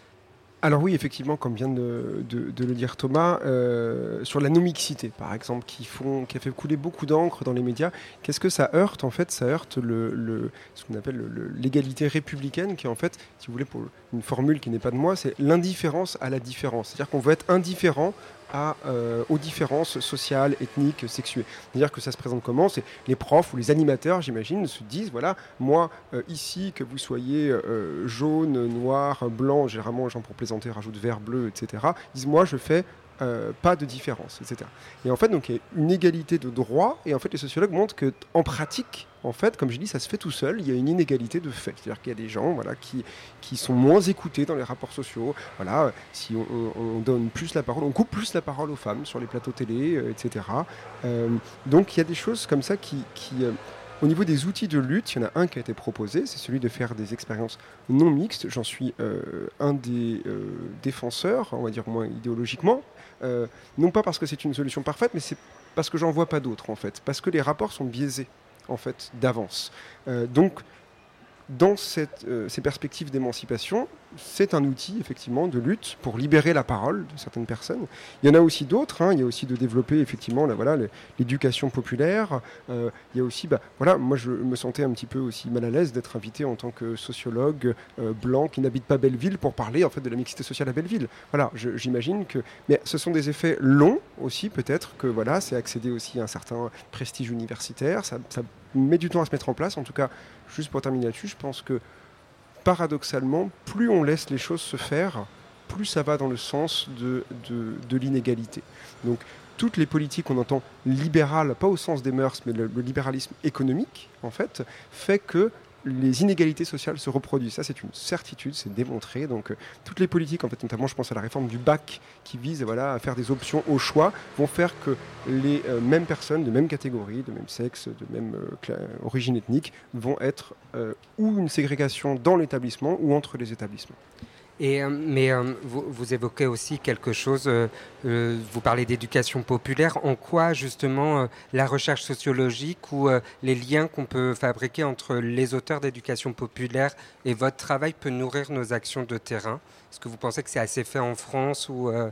Alors oui, effectivement, comme vient de, de, de le dire Thomas, euh, sur la non-mixité, par exemple, qui, font, qui a fait couler beaucoup d'encre dans les médias, qu'est-ce que ça heurte? En fait, ça heurte le, le, ce qu'on appelle le, le, l'égalité républicaine, qui est en fait, si vous voulez, pour une formule qui n'est pas de moi, c'est l'indifférence à la différence. C'est-à-dire qu'on veut être indifférent à, euh, aux différences sociales, ethniques, sexuées. C'est-à-dire que ça se présente comment? C'est les profs ou les animateurs, j'imagine, se disent, voilà, moi, euh, ici, que vous soyez euh, jaune, noir, blanc, généralement, les gens pour plaisanter rajoutent vert, bleu, et cetera, disent, moi, je fais euh, pas de différence, et cetera. Et en fait, donc, il y a une égalité de droit, et en fait, les sociologues montrent qu'en pratique, en fait, comme je dis, ça se fait tout seul, il y a une inégalité de fait. C'est-à-dire qu'il y a des gens voilà, qui, qui sont moins écoutés dans les rapports sociaux. Voilà, si on, on, on donne plus la parole, on coupe plus la parole aux femmes sur les plateaux télé, euh, et cetera. Euh, donc il y a des choses comme ça qui... qui euh, au niveau des outils de lutte, il y en a un qui a été proposé, c'est celui de faire des expériences non mixtes. J'en suis euh, un des euh, défenseurs, on va dire moins idéologiquement. Euh, non pas parce que c'est une solution parfaite, mais c'est parce que j'en vois pas d'autres, en fait. Parce que les rapports sont biaisés, en fait, d'avance. Euh, donc, dans cette, euh, ces perspectives d'émancipation, c'est un outil, effectivement, de lutte pour libérer la parole de certaines personnes. Il y en a aussi d'autres. Hein. Il y a aussi de développer, effectivement, là, voilà, l'éducation populaire. Euh, il y a aussi, bah, voilà, moi, je me sentais un petit peu aussi mal à l'aise d'être invité en tant que sociologue euh, blanc qui n'habite pas Belleville pour parler, en fait, de la mixité sociale à Belleville. Voilà, je, j'imagine que... Mais ce sont des effets longs aussi, peut-être, que, voilà, c'est accéder aussi à un certain prestige universitaire. Ça, ça met du temps à se mettre en place. En tout cas, juste pour terminer là-dessus, je pense que paradoxalement, plus on laisse les choses se faire, plus ça va dans le sens de, de, de l'inégalité. Donc, toutes les politiques qu'on entend libérales, pas au sens des mœurs, mais le, le libéralisme économique, en fait, fait que les inégalités sociales se reproduisent. Ça, c'est une certitude, c'est démontré. Donc, euh, toutes les politiques, en fait, notamment, je pense à la réforme du bac, qui vise voilà, à faire des options au choix, vont faire que les euh, mêmes personnes de même catégorie, de même sexe, de même euh, cla- origine ethnique, vont être euh, ou une ségrégation dans l'établissement ou entre les établissements. Et, euh, mais euh, vous, vous évoquez aussi quelque chose, euh, euh, vous parlez d'éducation populaire. En quoi, justement, euh, la recherche sociologique ou euh, les liens qu'on peut fabriquer entre les auteurs d'éducation populaire et votre travail peut nourrir nos actions de terrain? Est-ce que vous pensez que c'est assez fait en France ou, euh,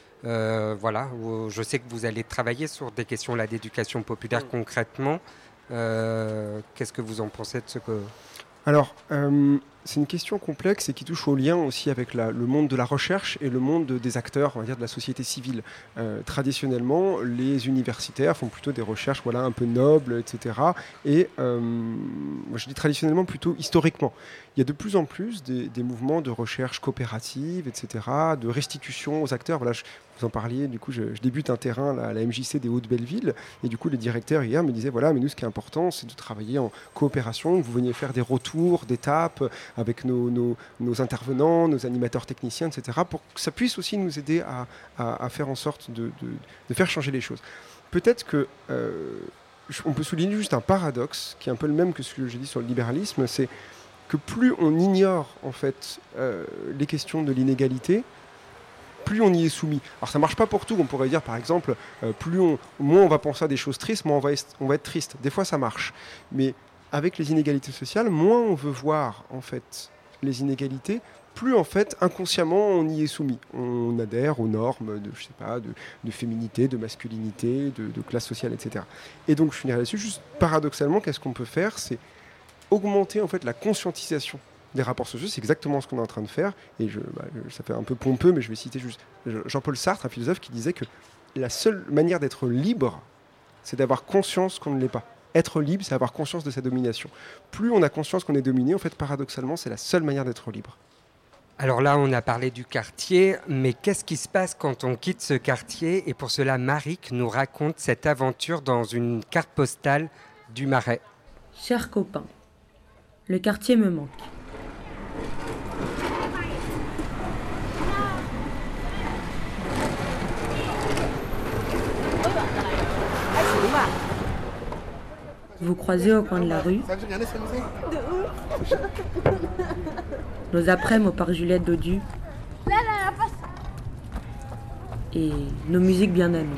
euh, voilà, où je sais que vous allez travailler sur des questions là, d'éducation populaire mmh. concrètement. Euh, qu'est-ce que vous en pensez de ce que... Alors, euh, c'est une question complexe et qui touche au lien aussi avec la, le monde de la recherche et le monde de, des acteurs, on va dire, de la société civile. Euh, traditionnellement, les universitaires font plutôt des recherches voilà, un peu nobles, et cetera. Et euh, moi, je dis traditionnellement plutôt historiquement. Il y a de plus en plus des, des mouvements de recherche coopérative, et cetera, de restitution aux acteurs. Voilà, je, vous en parliez, du coup, je, je débute un terrain là, à la M J C des Hauts-de-Belleville. Et du coup, les directeurs hier me disaient, voilà, mais nous, ce qui est important, c'est de travailler en coopération. Vous veniez faire des retours, d'étapes avec nos, nos, nos intervenants, nos animateurs techniciens, et cetera, pour que ça puisse aussi nous aider à, à, à faire en sorte de, de, de faire changer les choses. Peut-être que euh, on peut souligner juste un paradoxe, qui est un peu le même que ce que j'ai dit sur le libéralisme, c'est que plus on ignore en fait euh, les questions de l'inégalité, plus on y est soumis. Alors ça marche pas pour tout. On pourrait dire par exemple, euh, plus on, moins on va penser à des choses tristes, moins on va, est, on va être triste. Des fois ça marche, mais avec les inégalités sociales, moins on veut voir en fait les inégalités, plus en fait inconsciemment on y est soumis. On adhère aux normes de, je sais pas, de, de féminité, de masculinité, de, de classe sociale, et cetera. Et donc je finirai là-dessus. Juste paradoxalement, qu'est-ce qu'on peut faire? C'est augmenter en fait la conscientisation des rapports sociaux. C'est exactement ce qu'on est en train de faire. Et je, bah, ça fait un peu pompeux, mais je vais citer juste Jean-Paul Sartre, un philosophe, qui disait que la seule manière d'être libre, c'est d'avoir conscience qu'on ne l'est pas. Être libre, c'est avoir conscience de sa domination. Plus on a conscience qu'on est dominé, en fait, paradoxalement, c'est la seule manière d'être libre. Alors là, on a parlé du quartier, mais qu'est-ce qui se passe quand on quitte ce quartier? Et pour cela, Maric nous raconte cette aventure dans une carte postale du Marais. Chers copains, le quartier me manque. Vous croisez au coin de la rue nos après-midi au parc Juliette Dodu et nos musiques bien à nous.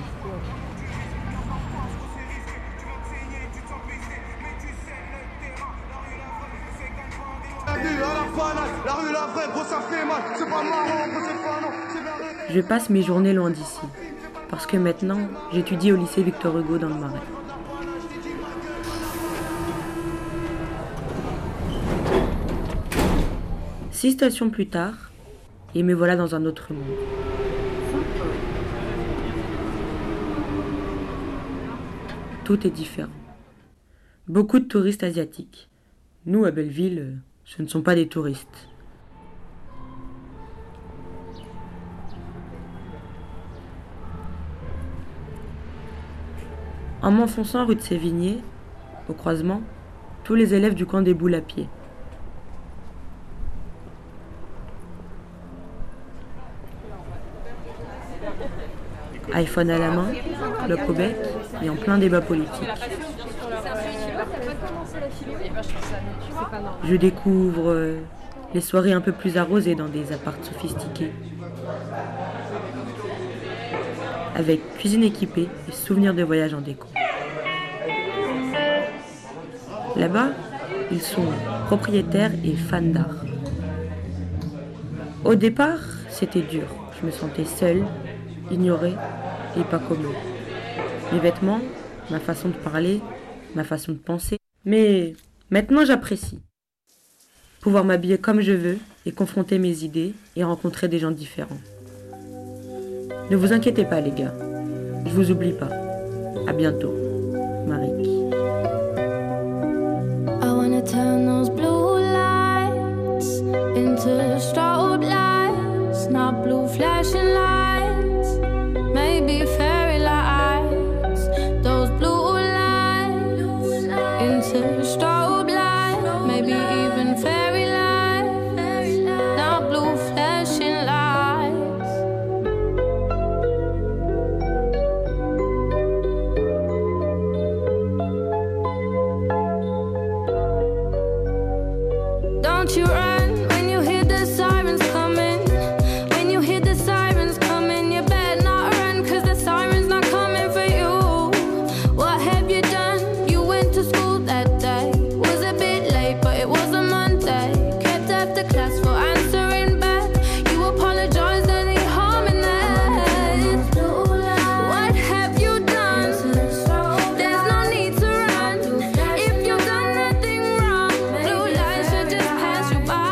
Je passe mes journées loin d'ici, parce que maintenant, j'étudie au lycée Victor Hugo dans le Marais. Six stations plus tard, et me voilà dans un autre monde. Tout est différent. Beaucoup de touristes asiatiques. Nous, à Belleville, ce ne sont pas des touristes. En m'enfonçant rue de Sévigné, au croisement, tous les élèves du camp déboulent à pied. iPhone à la main, clope au bec et en plein débat politique. Je découvre euh, les soirées un peu plus arrosées dans des apparts sophistiqués. Avec cuisine équipée et souvenirs de voyage en déco. Là-bas, ils sont propriétaires et fans d'art. Au départ, c'était dur. Je me sentais seule, ignorée et pas commune. Mes vêtements, ma façon de parler, ma façon de penser. Mais maintenant, j'apprécie. Pouvoir m'habiller comme je veux et confronter mes idées et rencontrer des gens différents. Ne vous inquiétez pas, les gars. Je vous oublie pas. À bientôt. Maric. I wanna turn those blue lights into strobe lights, not blue flashing lights, maybe fairy lights. Those blue lights into strobe lights, maybe even fairy lights, not blue flashing lights. Don't you run when you hear the sirens coming. When you hear the sirens coming, you better not run, cause the siren's not coming for you. What have you done? You went to school that day. Was a bit late, but it was a Monday. Kept after class for answering back. You apologized and he harming that. What have you done? There's no need to run. If you've done nothing wrong, blue lights should just pass you by.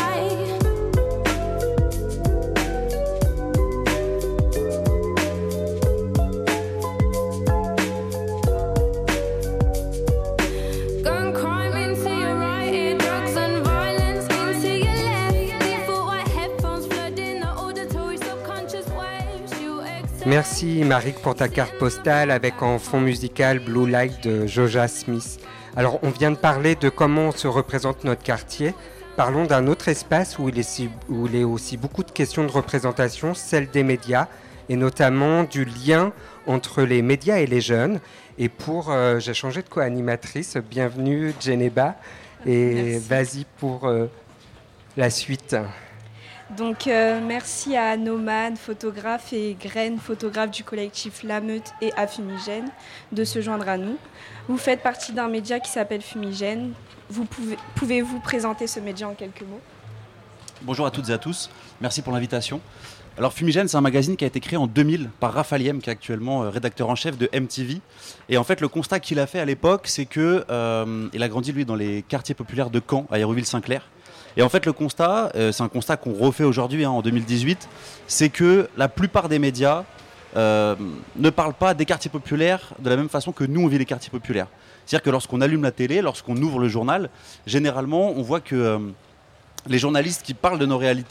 Gun crime into your right ear, drugs and violence into your left. Default white headphones flooding the auditory subconscious waves. You accept. Merci Maric pour ta carte postale avec en fond musical Blue Light de Joja Smith. Alors on vient de parler de comment on se représente notre quartier. Parlons d'un autre espace où il, est si- où il est aussi beaucoup de questions de représentation, celle des médias, et notamment du lien entre les médias et les jeunes. Et pour, euh, j'ai changé de co-animatrice, bienvenue Djeneba, et Merci. vas-y pour euh, la suite. Donc euh, merci à Noman, photographe, et Graine, photographe du collectif La Meute et à Fumigène, de se joindre à nous. Vous faites partie d'un média qui s'appelle Fumigène. Vous pouvez, pouvez-vous présenter ce média en quelques mots? Bonjour à toutes et à tous, merci pour l'invitation. Alors Fumigène, c'est un magazine qui a été créé en deux mille par Raphaël Yem, qui est actuellement euh, rédacteur en chef de M T V. Et en fait, le constat qu'il a fait à l'époque, c'est que euh, il a grandi lui dans les quartiers populaires de Caen, à Hérouville-Saint-Clair. Et en fait, le constat, euh, c'est un constat qu'on refait aujourd'hui, hein, en deux mille dix-huit, c'est que la plupart des médias euh, ne parlent pas des quartiers populaires de la même façon que nous on vit les quartiers populaires. C'est-à-dire que lorsqu'on allume la télé, lorsqu'on ouvre le journal, généralement, on voit que euh, les journalistes qui parlent de nos réalités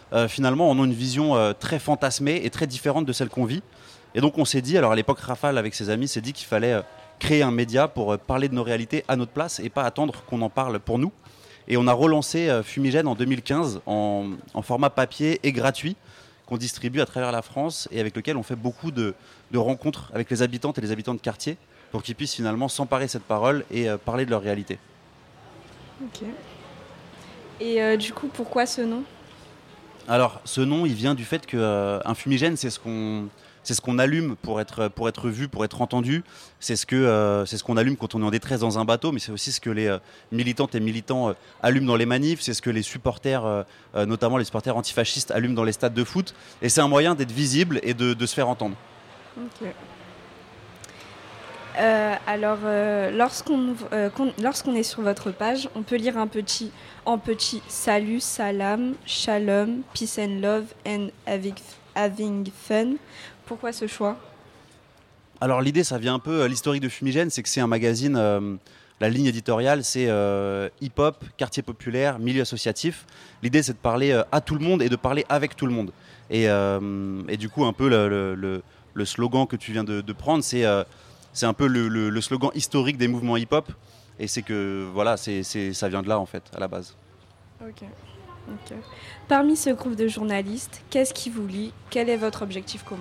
euh, finalement en ont une vision euh, très fantasmée et très différente de celle qu'on vit. Et donc on s'est dit, alors à l'époque Rafale avec ses amis s'est dit qu'il fallait euh, créer un média pour euh, parler de nos réalités à notre place et pas attendre qu'on en parle pour nous. Et on a relancé euh, Fumigène en deux mille quinze en, en format papier et gratuit qu'on distribue à travers la France et avec lequel on fait beaucoup de, de rencontres avec les habitantes et les habitants de quartier pour qu'ils puissent finalement s'emparer de cette parole et euh, parler de leur réalité. Ok. Et euh, du coup, pourquoi ce nom ? Alors, ce nom, il vient du fait qu'un euh, fumigène, c'est ce qu'on... C'est ce qu'on allume pour être, pour être vu, pour être entendu. C'est ce, que, euh, c'est ce qu'on allume quand on est en détresse dans un bateau, mais c'est aussi ce que les euh, militantes et militants euh, allument dans les manifs. C'est ce que les supporters, euh, euh, notamment les supporters antifascistes, allument dans les stades de foot. Et c'est un moyen d'être visible et de, de se faire entendre. Ok. Euh, alors, euh, lorsqu'on, ouvre, euh, lorsqu'on est sur votre page, on peut lire un petit, en petit « Salut, salam, shalom, peace and love and having, having fun ». Pourquoi ce choix ? Alors l'idée, ça vient un peu, l'historique de Fumigène, c'est que c'est un magazine, euh, la ligne éditoriale, c'est euh, hip-hop, quartier populaire, milieu associatif. L'idée, c'est de parler euh, à tout le monde et de parler avec tout le monde. Et, euh, et du coup, un peu le, le, le, le slogan que tu viens de, de prendre, c'est, euh, c'est un peu le, le, le slogan historique des mouvements hip-hop. Et c'est que, voilà, c'est, c'est, ça vient de là, en fait, à la base. Ok. Ok. Parmi ce groupe de journalistes, qu'est-ce qui vous lie ? Quel est votre objectif commun ?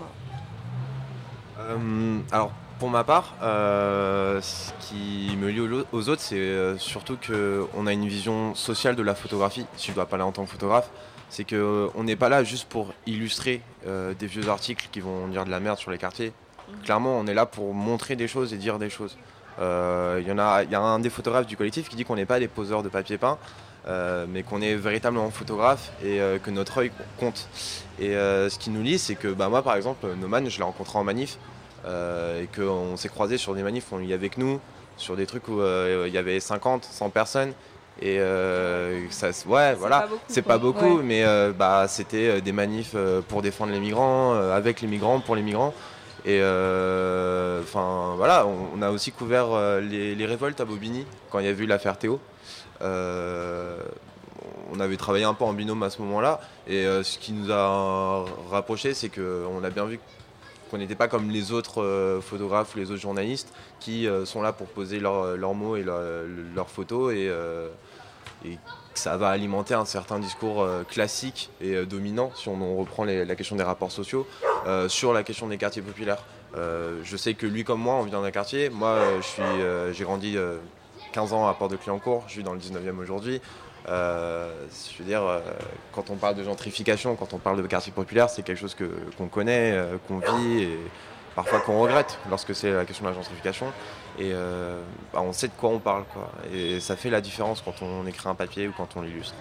Euh, alors pour ma part, euh, ce qui me lie aux autres, c'est euh, surtout qu'on a une vision sociale de la photographie, si je dois parler en tant que photographe, c'est qu'on euh, n'est pas là juste pour illustrer euh, des vieux articles qui vont dire de la merde sur les quartiers. Mmh. Clairement, on est là pour montrer des choses et dire des choses. Il euh, y en a, y a un des photographes du collectif qui dit qu'on n'est pas des poseurs de papier peint, Euh, mais qu'on est véritablement photographe et euh, que notre œil compte. Et euh, ce qui nous lie, c'est que bah, moi par exemple, Noman, je l'ai rencontré en manif euh, et qu'on s'est croisés sur des manifs, on y est avec nous, sur des trucs où euh, il y avait cinquante, cent personnes. Et euh, ça, ouais, c'est voilà, pas beaucoup, c'est pas beaucoup, ouais. mais euh, bah, c'était des manifs pour défendre les migrants, euh, avec les migrants, pour les migrants. Et enfin euh, voilà, on, on a aussi couvert euh, les, les révoltes à Bobigny quand il y a eu l'affaire Théo. Euh, on avait travaillé un peu en binôme à ce moment-là et euh, ce qui nous a rapprochés, c'est qu'on a bien vu qu'on n'était pas comme les autres euh, photographes ou les autres journalistes qui euh, sont là pour poser leurs leur mots et leurs leur photos et, euh, et ça va alimenter un certain discours euh, classique et euh, dominant si on, on reprend les, la question des rapports sociaux euh, sur la question des quartiers populaires. Euh, je sais que lui comme moi, on vient d'un quartier. Moi, euh, je suis, euh, j'ai grandi euh, quinze ans à Port-de-Clignancourt, je vis dans le dix-neuvième aujourd'hui. Euh, je veux dire, euh, quand on parle de gentrification, quand on parle de quartier populaire, c'est quelque chose que, qu'on connaît, euh, qu'on vit et parfois qu'on regrette lorsque c'est la question de la gentrification. Et euh, bah, on sait de quoi on parle, quoi. Et ça fait la différence quand on écrit un papier ou quand on l'illustre.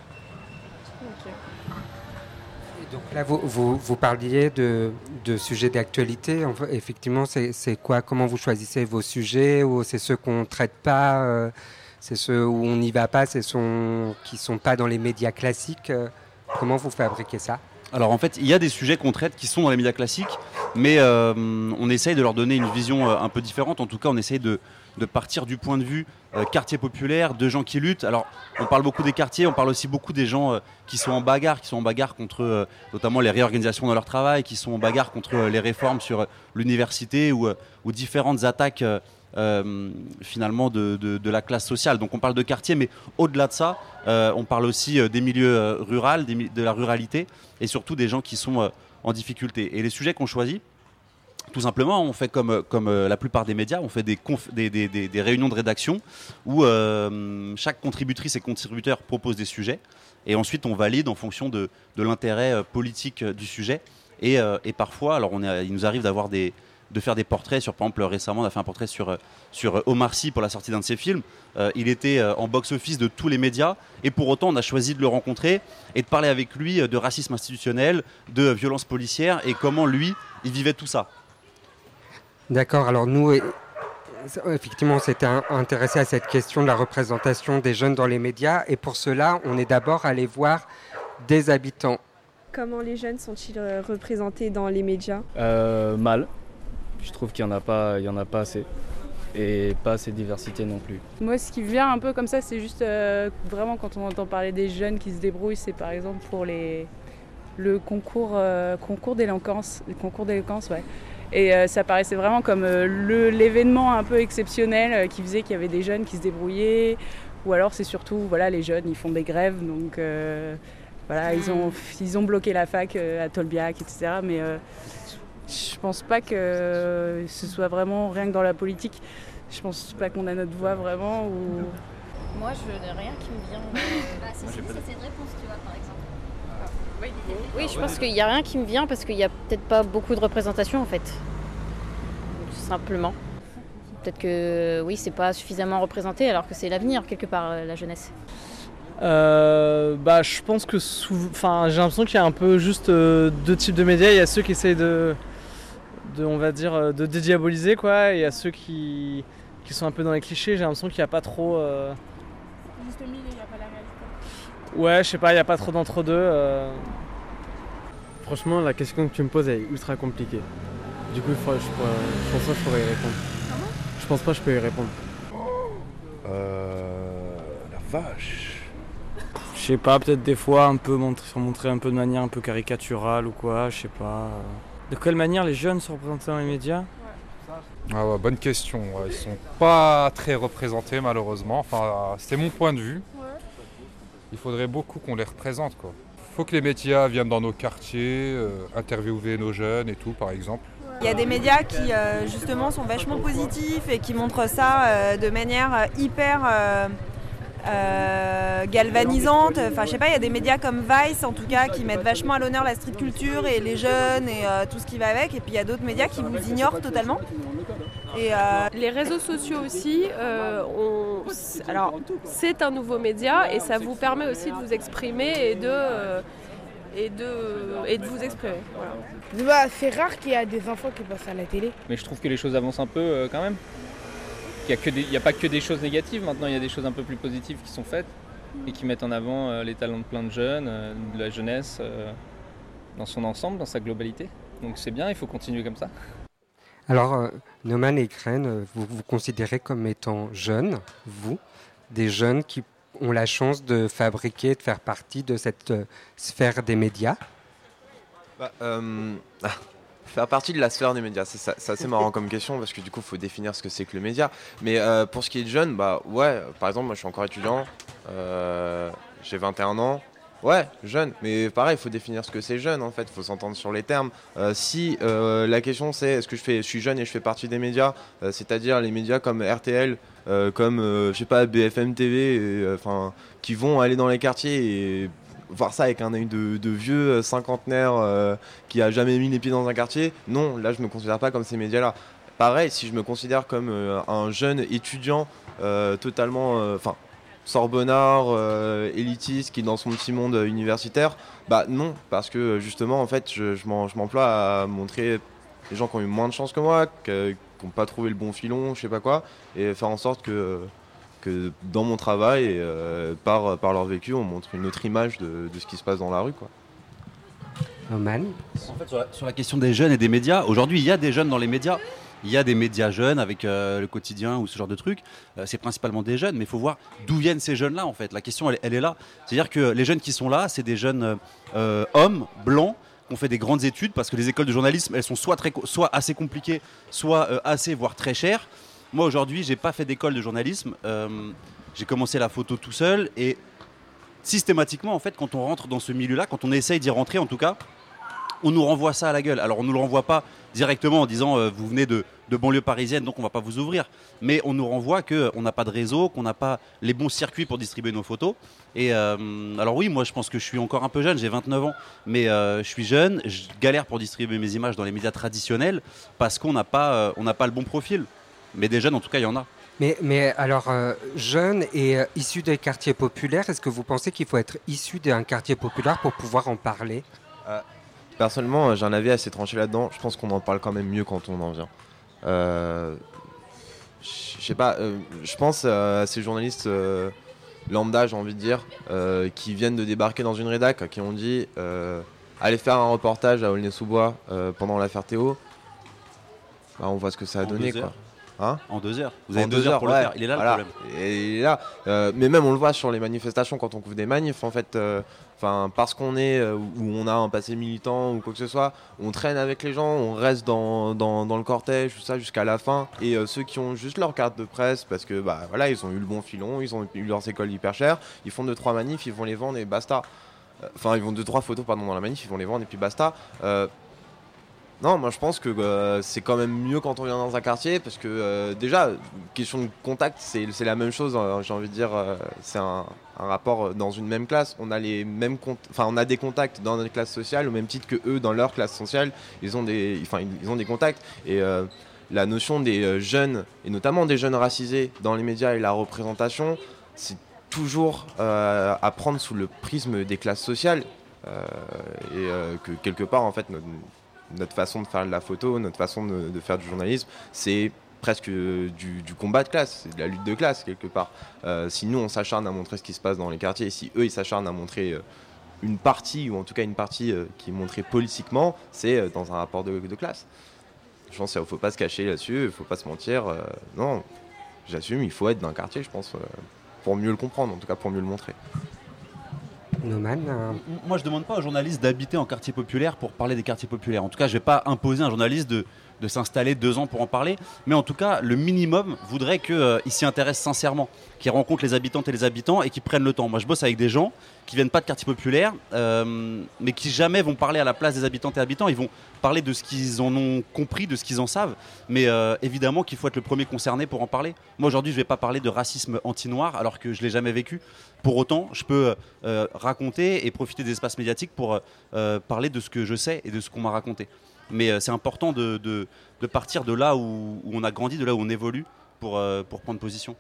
Okay. Et donc là, vous, vous, vous parliez de, de sujets d'actualité. Enfin, effectivement, c'est, c'est quoi ? Comment vous choisissez vos sujets ? Ou c'est ceux qu'on ne traite pas euh, c'est ceux où on n'y va pas, c'est ceux qui ne sont pas dans les médias classiques. Comment vous fabriquez ça ? Alors en fait, il y a des sujets qu'on traite qui sont dans les médias classiques, mais euh, on essaye de leur donner une vision euh, un peu différente. En tout cas, on essaye de, de partir du point de vue euh, quartier populaire, de gens qui luttent. Alors, on parle beaucoup des quartiers, on parle aussi beaucoup des gens euh, qui sont en bagarre, qui sont en bagarre contre euh, notamment les réorganisations dans leur travail, qui sont en bagarre contre euh, les réformes sur euh, l'université ou, euh, ou différentes attaques euh, Euh, finalement de, de, de la classe sociale. Donc on parle de quartier, mais au-delà de ça, euh, on parle aussi euh, des milieux euh, ruraux, des, de la ruralité, et surtout des gens qui sont euh, en difficulté. Et les sujets qu'on choisit, tout simplement, on fait comme, comme euh, la plupart des médias, on fait des, conf- des, des, des, des réunions de rédaction où euh, chaque contributrice et contributeur propose des sujets, et ensuite on valide en fonction de, de l'intérêt euh, politique euh, du sujet. Et, euh, et parfois, alors on est, il nous arrive d'avoir des de faire des portraits sur, par exemple, récemment on a fait un portrait sur, sur Omar Sy pour la sortie d'un de ses films. Euh, il était en box-office de tous les médias et pour autant on a choisi de le rencontrer et de parler avec lui de racisme institutionnel, de violence policière et comment lui, il vivait tout ça. D'accord, alors nous, effectivement, on s'était intéressé à cette question de la représentation des jeunes dans les médias et pour cela, on est d'abord allé voir des habitants. Comment les jeunes sont-ils représentés dans les médias ? euh, Mal. Je trouve qu'il n'y en a pas, il y en a pas assez. Et pas assez de diversité non plus. Moi, ce qui vient un peu comme ça, c'est juste euh, vraiment quand on entend parler des jeunes qui se débrouillent, c'est par exemple pour les, le concours, euh, concours d'éloquence. Le concours d'éloquence, ouais. Et euh, ça paraissait vraiment comme euh, le, l'événement un peu exceptionnel euh, qui faisait qu'il y avait des jeunes qui se débrouillaient. Ou alors c'est surtout, voilà, les jeunes, ils font des grèves, donc euh, voilà, ils ont, ils ont bloqué la fac euh, à Tolbiac, et cetera. Mais euh, je pense pas que ce soit vraiment rien que dans la politique. Je pense pas qu'on a notre voix vraiment. Ou... Moi, je n'ai rien qui me vient. Euh... Bah, c'est, c'est, c'est une réponse, tu vois, par exemple. Ah. Oui, oui, je pense qu'il n'y a rien qui me vient parce qu'il n'y a peut-être pas beaucoup de représentation en fait. Tout simplement. Peut-être que oui, c'est pas suffisamment représenté alors que c'est l'avenir quelque part, la jeunesse. Euh, bah, je pense que sous... enfin, j'ai l'impression qu'il y a un peu juste euh, deux types de médias. Il y a ceux qui essayent de, de on va dire, de dédiaboliser quoi, et il y a ceux qui, qui sont un peu dans les clichés. J'ai l'impression qu'il n'y a pas trop. Euh... Juste au milieu, il n'y a pas la réalité. Ouais, je sais pas, il n'y a pas trop d'entre-deux. Euh... Franchement, la question que tu me poses est ultra compliquée. Du coup, je, je, je pense pas que je pourrais y répondre. Comment ? Je pense pas que je peux y répondre. Euh... La vache. Je sais pas, peut-être des fois un peu montrer, montrer un peu de manière un peu caricaturale ou quoi, je sais pas. De quelle manière les jeunes sont représentés dans les médias ? Ah ouais, bonne question. Ouais, ils sont pas très représentés malheureusement. Enfin, c'est mon point de vue. Ouais. Il faudrait beaucoup qu'on les représente, quoi. Faut que les médias viennent dans nos quartiers, euh, interviewer nos jeunes et tout, par exemple. Il y a des médias qui euh, justement sont vachement positifs et qui montrent ça euh, de manière hyper euh, euh, galvanisante. Enfin, je sais pas, il y a des médias comme Vice en tout cas qui mettent vachement à l'honneur la street culture et les jeunes et euh, tout ce qui va avec. Et puis il y a d'autres médias qui vous ignorent totalement. Et euh... Les réseaux sociaux aussi, euh, on... alors c'est un nouveau média et ça vous permet aussi de vous exprimer et de, euh, et de, et de vous exprimer. Voilà. Bah, c'est rare qu'il y a des enfants qui passent à la télé. Mais je trouve que les choses avancent un peu euh, quand même. Il n'y a, a pas que des choses négatives maintenant, il y a des choses un peu plus positives qui sont faites et qui mettent en avant euh, les talents de plein de jeunes, euh, de la jeunesse euh, dans son ensemble, dans sa globalité. Donc c'est bien, il faut continuer comme ça. Alors, euh, Neumann et Crène, euh, vous vous considérez comme étant jeunes, vous, des jeunes qui ont la chance de fabriquer, de faire partie de cette euh, sphère des médias ? bah, euh, ah, Faire partie de la sphère des médias, c'est, ça, c'est assez marrant comme question parce que du coup, il faut définir ce que c'est que le média. Mais euh, pour ce qui est de jeunes, bah ouais, par exemple, moi je suis encore étudiant, euh, j'ai vingt et un ans. Ouais, jeune, mais pareil, il faut définir ce que c'est jeune en fait, il faut s'entendre sur les termes. Euh, si euh, la question c'est est-ce que je, fais, je suis jeune et je fais partie des médias, euh, c'est-à-dire les médias comme R T L, euh, comme euh, je sais pas, B F M T V, enfin, euh, qui vont aller dans les quartiers et voir ça avec un œil de, de vieux cinquantenaire euh, qui a jamais mis les pieds dans un quartier, non, là je me considère pas comme ces médias-là. Pareil, si je me considère comme euh, un jeune étudiant euh, totalement, enfin. Euh, Sorbonnard, euh, élitiste, qui est dans son petit monde euh, universitaire, bah non, parce que justement, en fait, je, je, m'en, je m'emploie à montrer les gens qui ont eu moins de chance que moi, qui n'ont pas trouvé le bon filon, je sais pas quoi, et faire en sorte que, que dans mon travail et euh, par, par leur vécu, on montre une autre image de, de ce qui se passe dans la rue, quoi. Norman. En fait, sur la, sur la question des jeunes et des médias, aujourd'hui, il y a des jeunes dans les médias. Il y a des médias jeunes avec euh, le quotidien ou ce genre de trucs. Euh, c'est principalement des jeunes, mais il faut voir d'où viennent ces jeunes-là, en fait. La question, elle, elle est là. C'est-à-dire que les jeunes qui sont là, c'est des jeunes euh, hommes, blancs, qui ont fait des grandes études, parce que les écoles de journalisme, elles sont soit, très, soit assez compliquées, soit euh, assez, voire très chères. Moi, aujourd'hui, j'ai pas fait d'école de journalisme. Euh, j'ai commencé la photo tout seul. Et systématiquement, en fait, quand on rentre dans ce milieu-là, quand on essaye d'y rentrer, en tout cas, on nous renvoie ça à la gueule. Alors on ne nous le renvoie pas directement en disant euh, vous venez de, de banlieue parisienne, donc on ne va pas vous ouvrir. Mais on nous renvoie qu'on n'a pas de réseau, qu'on n'a pas les bons circuits pour distribuer nos photos. Et euh, alors oui, moi je pense que je suis encore un peu jeune, j'ai vingt-neuf ans, mais euh, je suis jeune, je galère pour distribuer mes images dans les médias traditionnels parce qu'on n'a pas, euh, on n'a pas le bon profil. Mais des jeunes, en tout cas, il y en a. Mais, mais alors, euh, jeune et euh, issu des quartiers populaires, est-ce que vous pensez qu'il faut être issu d'un quartier populaire pour pouvoir en parler ? euh... Personnellement, j'ai un avis assez tranché là-dedans. Je pense qu'on en parle quand même mieux quand on en vient. Euh, je sais pas, euh, je pense à ces journalistes euh, lambda, j'ai envie de dire, euh, qui viennent de débarquer dans une rédac, qui ont dit euh, allez faire un reportage à Aulnay-sous-Bois euh, pendant l'affaire Théo. Bah, on voit ce que ça a en donné, deux quoi. heures. Hein en deux heures. Vous avez en deux, deux heures pour ouais, le faire. Il est là voilà. le problème. Et il est là. Euh, mais même on le voit sur les manifestations quand on couvre des manifs. En fait, euh, parce qu'on est euh, où on a un passé militant ou quoi que ce soit, on traîne avec les gens, on reste dans, dans, dans le cortège, tout ça jusqu'à la fin. Et euh, ceux qui ont juste leur carte de presse, parce que bah voilà, ils ont eu le bon filon, ils ont eu leurs écoles hyper chères, ils font deux trois manifs, ils vont les vendre et basta. Enfin, ils vont deux trois photos pardon dans la manif, ils vont les vendre et puis basta. Euh, Non, moi je pense que euh, c'est quand même mieux quand on vient dans un quartier parce que euh, déjà, question de contact, c'est, c'est la même chose, euh, j'ai envie de dire, euh, c'est un, un rapport dans une même classe. On a les mêmes enfin on a des contacts dans notre classe sociale au même titre que eux dans leur classe sociale, ils ont des, enfin ils ont des contacts et euh, la notion des jeunes et notamment des jeunes racisés dans les médias et la représentation, c'est toujours euh, à prendre sous le prisme des classes sociales euh, et euh, que quelque part en fait notre, notre façon de faire de la photo, notre façon de, de faire du journalisme, c'est presque du, du combat de classe, c'est de la lutte de classe quelque part. Euh, si nous on s'acharne à montrer ce qui se passe dans les quartiers, et si eux ils s'acharnent à montrer euh, une partie, ou en tout cas une partie euh, qui est montrée politiquement, c'est euh, dans un rapport de, de classe. Je pense qu'il ne faut pas se cacher là-dessus, il ne faut pas se mentir. Euh, non, j'assume, il faut être d'un quartier, je pense, euh, pour mieux le comprendre, en tout cas pour mieux le montrer. Noman, euh... Moi, je ne demande pas aux journalistes d'habiter en quartier populaire pour parler des quartiers populaires. En tout cas, je ne vais pas imposer à un journaliste de, de s'installer deux ans pour en parler. Mais en tout cas, le minimum voudrait qu'il euh, s'y intéresse sincèrement, qu'il rencontre les habitantes et les habitants et qu'ils prennent le temps. Moi, je bosse avec des gens qui ne viennent pas de quartier populaire, euh, mais qui jamais vont parler à la place des habitantes et habitants. Ils vont parler de ce qu'ils en ont compris, de ce qu'ils en savent. Mais euh, évidemment qu'il faut être le premier concerné pour en parler. Moi, aujourd'hui, je ne vais pas parler de racisme anti-noir alors que je ne l'ai jamais vécu. Pour autant, je peux euh, raconter et profiter des espaces médiatiques pour euh, parler de ce que je sais et de ce qu'on m'a raconté. Mais euh, c'est important de, de, de partir de là où, où on a grandi, de là où on évolue pour, euh, pour prendre position.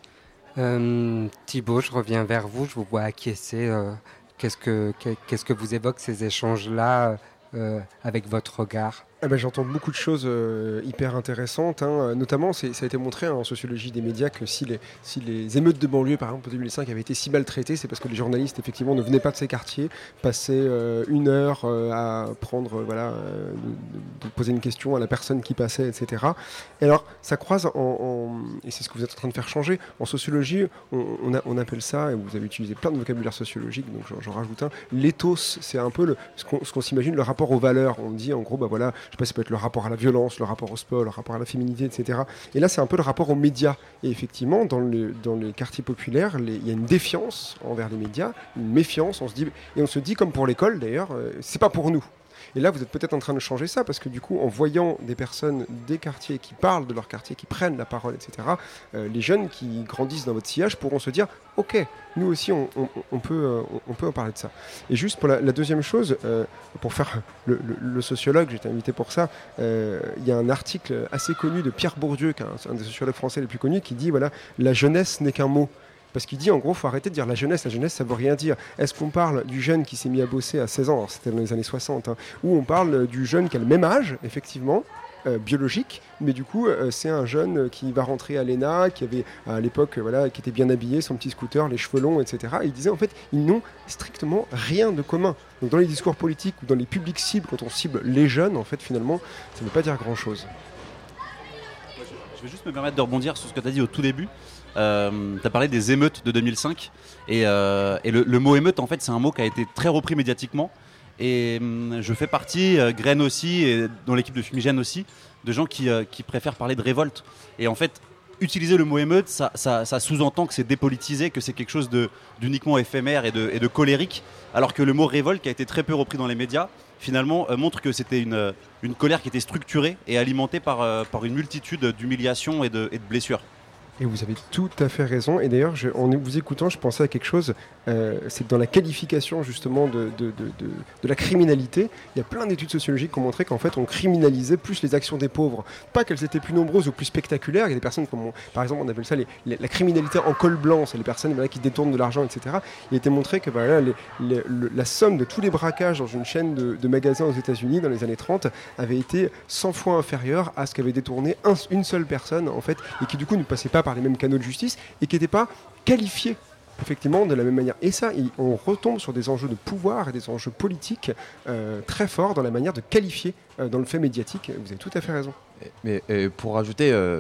Euh, Thibaut, je reviens vers vous, je vous vois acquiescer. Euh, qu'est-ce, que, qu'est-ce que vous évoquent ces échanges-là euh, avec votre regard ? Ah ben, j'entends beaucoup de choses euh, hyper intéressantes, hein. Notamment c'est, ça a été montré hein, en sociologie des médias que si les, si les émeutes de banlieue par exemple en deux mille cinq avaient été si mal traitées, c'est parce que les journalistes effectivement ne venaient pas de ces quartiers, passaient euh, une heure euh, à prendre, euh, voilà, euh, de, de poser une question à la personne qui passait, et cetera. Et alors ça croise, en, en, et c'est ce que vous êtes en train de faire changer, en sociologie on, on, a, on appelle ça, et vous avez utilisé plein de vocabulaire sociologique, donc j'en, j'en rajoute un, l'éthos, c'est un peu le, ce, qu'on, ce qu'on s'imagine le rapport aux valeurs, on dit en gros, bah voilà, je sais pas, ça peut être le rapport à la violence, le rapport au sport, le rapport à la féminité, et cetera. Et là, c'est un peu le rapport aux médias. Et effectivement, dans, le, dans les quartiers populaires, les, il y a une défiance envers les médias, une méfiance. On se dit, et on se dit, comme pour l'école d'ailleurs, euh, c'est pas pour nous. Et là, vous êtes peut-être en train de changer ça, parce que du coup, en voyant des personnes des quartiers qui parlent de leur quartier, qui prennent la parole, et cetera, euh, les jeunes qui grandissent dans votre sillage pourront se dire, ok, nous aussi, on, on, on, peut, euh, on peut en parler de ça. Et juste pour la, la deuxième chose, euh, pour faire le, le, le sociologue, j'ai été invité pour ça, euh, il y a un article assez connu de Pierre Bourdieu, qui est un, un des sociologues français les plus connus, qui dit, voilà, la jeunesse n'est qu'un mot. Parce qu'il dit, en gros, il faut arrêter de dire la jeunesse. La jeunesse, ça ne veut rien dire. Est-ce qu'on parle du jeune qui s'est mis à bosser à seize ans, alors c'était dans les années soixante, hein, ou on parle du jeune qui a le même âge, effectivement, euh, biologique, mais du coup, euh, c'est un jeune qui va rentrer à l'E N A, qui avait, à l'époque, euh, voilà, qui était bien habillé, son petit scooter, les cheveux longs, et cetera. Et il disait, en fait, ils n'ont strictement rien de commun. Donc, dans les discours politiques ou dans les publics cibles, quand on cible les jeunes, en fait, finalement, ça ne veut pas dire grand-chose. Je vais juste me permettre de rebondir sur ce que tu as dit au tout début. Euh, tu as parlé des émeutes de deux mille cinq et, euh, et le, le mot émeute en fait c'est un mot qui a été très repris médiatiquement et euh, je fais partie, euh, Graine aussi et dans l'équipe de Fumigène aussi, de gens qui, euh, qui préfèrent parler de révolte et en fait utiliser le mot émeute ça, ça, ça sous-entend que c'est dépolitisé, que c'est quelque chose de, d'uniquement éphémère et de, et de colérique, alors que le mot révolte qui a été très peu repris dans les médias finalement euh, montre que c'était une, une colère qui était structurée et alimentée par, euh, par une multitude d'humiliations et de, et de blessures. Et vous avez tout à fait raison. Et d'ailleurs, je, en vous écoutant, je pensais à quelque chose. Euh, c'est que dans la qualification justement de, de, de, de, de la criminalité, il y a plein d'études sociologiques qui ont montré qu'en fait, on criminalisait plus les actions des pauvres. Pas qu'elles étaient plus nombreuses ou plus spectaculaires. Il y a des personnes comme, on, par exemple, on appelle ça les, les, la criminalité en col blanc. C'est les personnes voilà, qui détournent de l'argent, et cetera. Il a été montré que voilà, les, les, le, la somme de tous les braquages dans une chaîne de, de magasins aux États-Unis dans les années trente avait été cent fois inférieure à ce qu'avait détourné un, une seule personne en fait, et qui du coup ne passait pas par les mêmes canaux de justice et qui n'étaient pas qualifiés effectivement de la même manière. Et ça, on retombe sur des enjeux de pouvoir et des enjeux politiques euh, très forts dans la manière de qualifier euh, dans le fait médiatique. Vous avez tout à fait raison. Mais et pour rajouter, euh,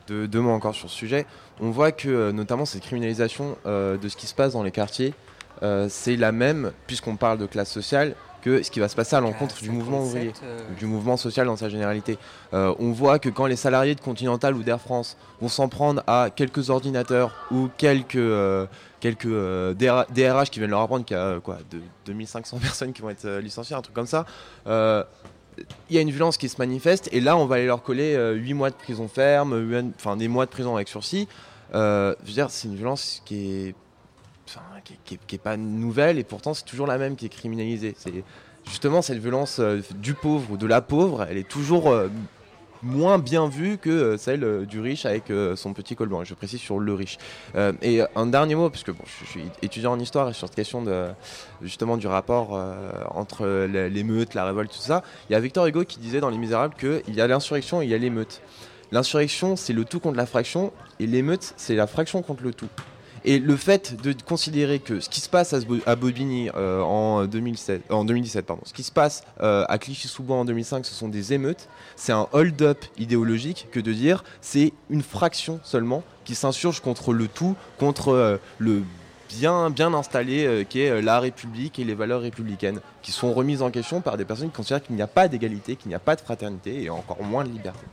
deux, deux mots encore sur ce sujet. On voit que euh, notamment cette criminalisation euh, de ce qui se passe dans les quartiers, euh, c'est la même, puisqu'on parle de classe sociale, que ce qui va se passer à l'encontre du mouvement ouvrier, euh... du mouvement social dans sa généralité. Euh, on voit que quand les salariés de Continental ou d'Air France vont s'en prendre à quelques ordinateurs ou quelques, euh, quelques euh, D R H qui viennent leur apprendre qu'il y a euh, quoi, de, deux mille cinq cents personnes qui vont être euh, licenciées, un truc comme ça, euh, il y a une violence qui se manifeste et là on va aller leur coller euh, huit mois de prison ferme, enfin des mois de prison avec sursis. Euh, je veux dire, c'est une violence qui est Enfin, qui, qui, qui est pas nouvelle et pourtant c'est toujours la même qui est criminalisée. C'est justement cette violence euh, du pauvre ou de la pauvre, elle est toujours euh, moins bien vue que euh, celle euh, du riche avec euh, son petit col blanc. Et je précise sur le riche. Euh, et un dernier mot, parce que bon, je, je suis étudiant en histoire et sur cette question de justement du rapport euh, entre l'émeute, la révolte, tout ça. Il y a Victor Hugo qui disait dans Les Misérables qu'il y a l'insurrection et il y a l'émeute. L'insurrection, c'est le tout contre la fraction et l'émeute, c'est la fraction contre le tout. Et le fait de considérer que ce qui se passe à Bobigny euh, en, deux mille sept, euh, en deux mille dix-sept, pardon, ce qui se passe euh, à Clichy-sous-Bois en deux mille cinq, ce sont des émeutes, c'est un hold-up idéologique que de dire c'est une fraction seulement qui s'insurge contre le tout, contre euh, le bien, bien installé euh, qui est euh, la République et les valeurs républicaines, qui sont remises en question par des personnes qui considèrent qu'il n'y a pas d'égalité, qu'il n'y a pas de fraternité et encore moins de liberté.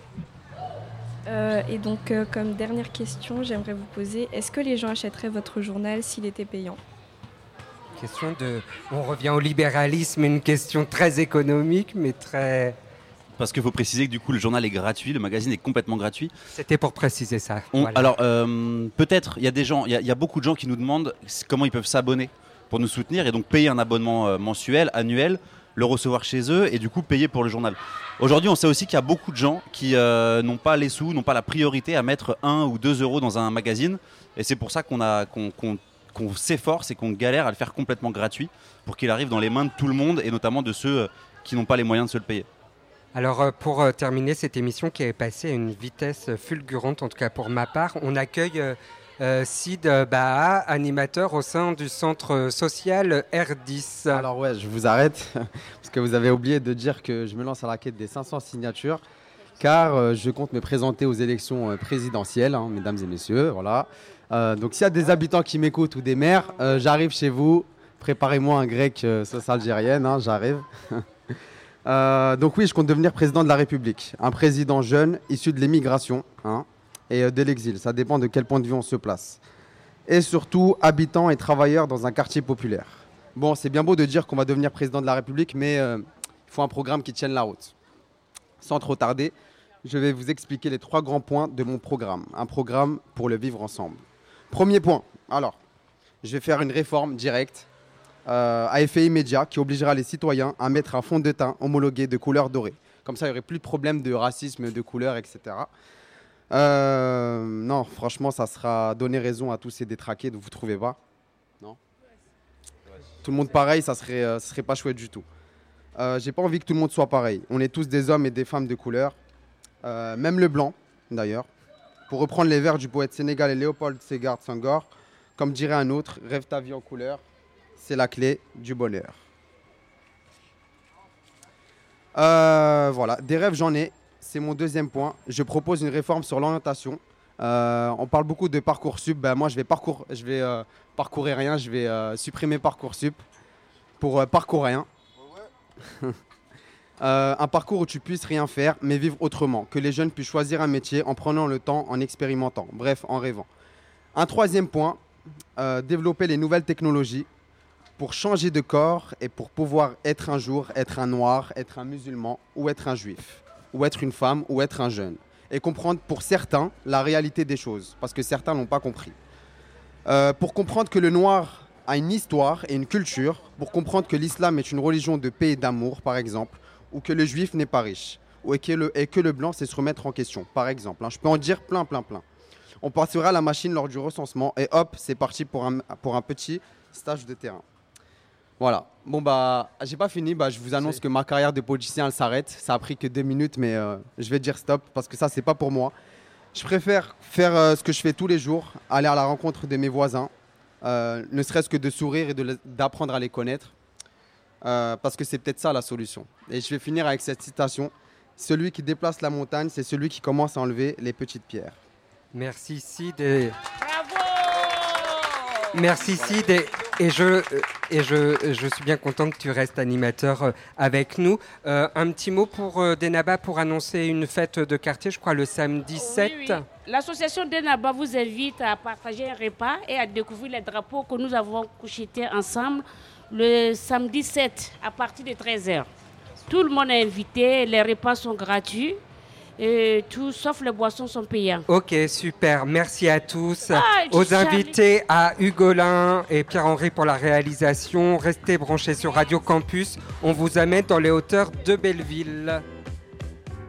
Euh, et donc, euh, comme dernière question, j'aimerais vous poser, est-ce que les gens achèteraient votre journal s'il était payant ? Question de... On revient au libéralisme, une question très économique, mais très... Parce qu'il faut préciser que du coup, le journal est gratuit, le magazine est complètement gratuit. C'était pour préciser ça. On, voilà. Alors, euh, peut-être, il y a des gens, il y, y a beaucoup de gens qui nous demandent comment ils peuvent s'abonner pour nous soutenir et donc payer un abonnement euh, mensuel, annuel, le recevoir chez eux et du coup payer pour le journal. Aujourd'hui, on sait aussi qu'il y a beaucoup de gens qui euh, n'ont pas les sous, n'ont pas la priorité à mettre un ou deux euros dans un magazine. Et c'est pour ça qu'on a, qu'on, qu'on, qu'on s'efforce et qu'on galère à le faire complètement gratuit pour qu'il arrive dans les mains de tout le monde et notamment de ceux qui n'ont pas les moyens de se le payer. Alors pour euh, terminer cette émission qui est passée à une vitesse fulgurante, en tout cas pour ma part, on accueille... Euh, Euh, Sid Baha, animateur au sein du centre social R dix. Alors ouais, je vous arrête parce que vous avez oublié de dire que je me lance à la quête des cinq cents signatures car euh, je compte me présenter aux élections euh, présidentielles, hein, mesdames et messieurs. Voilà. Euh, donc s'il y a des habitants qui m'écoutent ou des maires, euh, j'arrive chez vous. Préparez-moi un grec euh, sauce algérienne, hein, j'arrive. euh, donc oui, je compte devenir président de la République. Un président jeune, issu de l'émigration, hein, et de l'exil, ça dépend de quel point de vue on se place. Et surtout, habitant et travailleur dans un quartier populaire. Bon, c'est bien beau de dire qu'on va devenir président de la République, mais il euh, faut un programme qui tienne la route. Sans trop tarder, je vais vous expliquer les trois grands points de mon programme. Un programme pour le vivre ensemble. Premier point, alors, je vais faire une réforme directe euh, à effet immédiat qui obligera les citoyens à mettre un fond de teint homologué de couleur dorée. Comme ça, il n'y aurait plus de problème de racisme, de couleur, et cetera. Euh, non, franchement, ça sera donner raison à tous ces détraqués, vous ne trouvez pas ? Non ? Tout le monde pareil, ça serait, euh, ça serait pas chouette du tout. Euh, j'ai pas envie que tout le monde soit pareil. On est tous des hommes et des femmes de couleur, euh, même le blanc, d'ailleurs. Pour reprendre les vers du poète sénégalais Léopold Sédar Senghor, comme dirait un autre, rêve ta vie en couleur, c'est la clé du bonheur. Euh, voilà, des rêves, j'en ai. C'est mon deuxième point. Je propose une réforme sur l'orientation. Euh, on parle beaucoup de Parcoursup. Ben, moi, je vais, parcours, je vais euh, parcourir rien. Je vais euh, supprimer Parcoursup pour euh, parcours rien. euh, un parcours où tu puisses rien faire, mais vivre autrement. Que les jeunes puissent choisir un métier en prenant le temps, en expérimentant. Bref, en rêvant. Un troisième point, euh, développer les nouvelles technologies pour changer de corps et pour pouvoir être un jour, être un noir, être un musulman ou être un juif. Ou être une femme, ou être un jeune. Et comprendre pour certains la réalité des choses, parce que certains n'ont pas compris. Euh, pour comprendre que le noir a une histoire et une culture, pour comprendre que l'islam est une religion de paix et d'amour, par exemple, ou que le juif n'est pas riche, ou et que le, et que le blanc c'est se remettre en question, par exemple. Hein. Je peux en dire plein, plein, plein. On passera à la machine lors du recensement, et hop, c'est parti pour un, pour un petit stage de terrain. Voilà. Bon, bah, j'ai pas fini. Bah, je vous annonce que ma carrière de politicien, elle s'arrête. Ça a pris que deux minutes, mais euh, je vais dire stop parce que ça, c'est pas pour moi. Je préfère faire euh, ce que je fais tous les jours, aller à la rencontre de mes voisins, euh, ne serait-ce que de sourire et de le, d'apprendre à les connaître, euh, parce que c'est peut-être ça la solution. Et je vais finir avec cette citation. celui qui déplace la montagne, c'est celui qui commence à enlever les petites pierres. Merci Sid. Et... Merci Sid. Et, et, je, et je, je suis bien content que tu restes animateur avec nous. Euh, un petit mot pour euh, Denaba pour annoncer une fête de quartier, je crois le samedi sept. Oui, oui. L'association Denaba vous invite à partager un repas et à découvrir les drapeaux que nous avons couchetés ensemble le samedi sept à partir de treize heures. Tout le monde est invité, les repas sont gratuits. Et tout, sauf les boissons sont payantes. Ok, super. Merci à tous. Ah, Aux Charlie. invités, à Hugolin et Pierre-Henri pour la réalisation. Restez branchés sur Radio Campus. On vous amène dans les hauteurs de Belleville.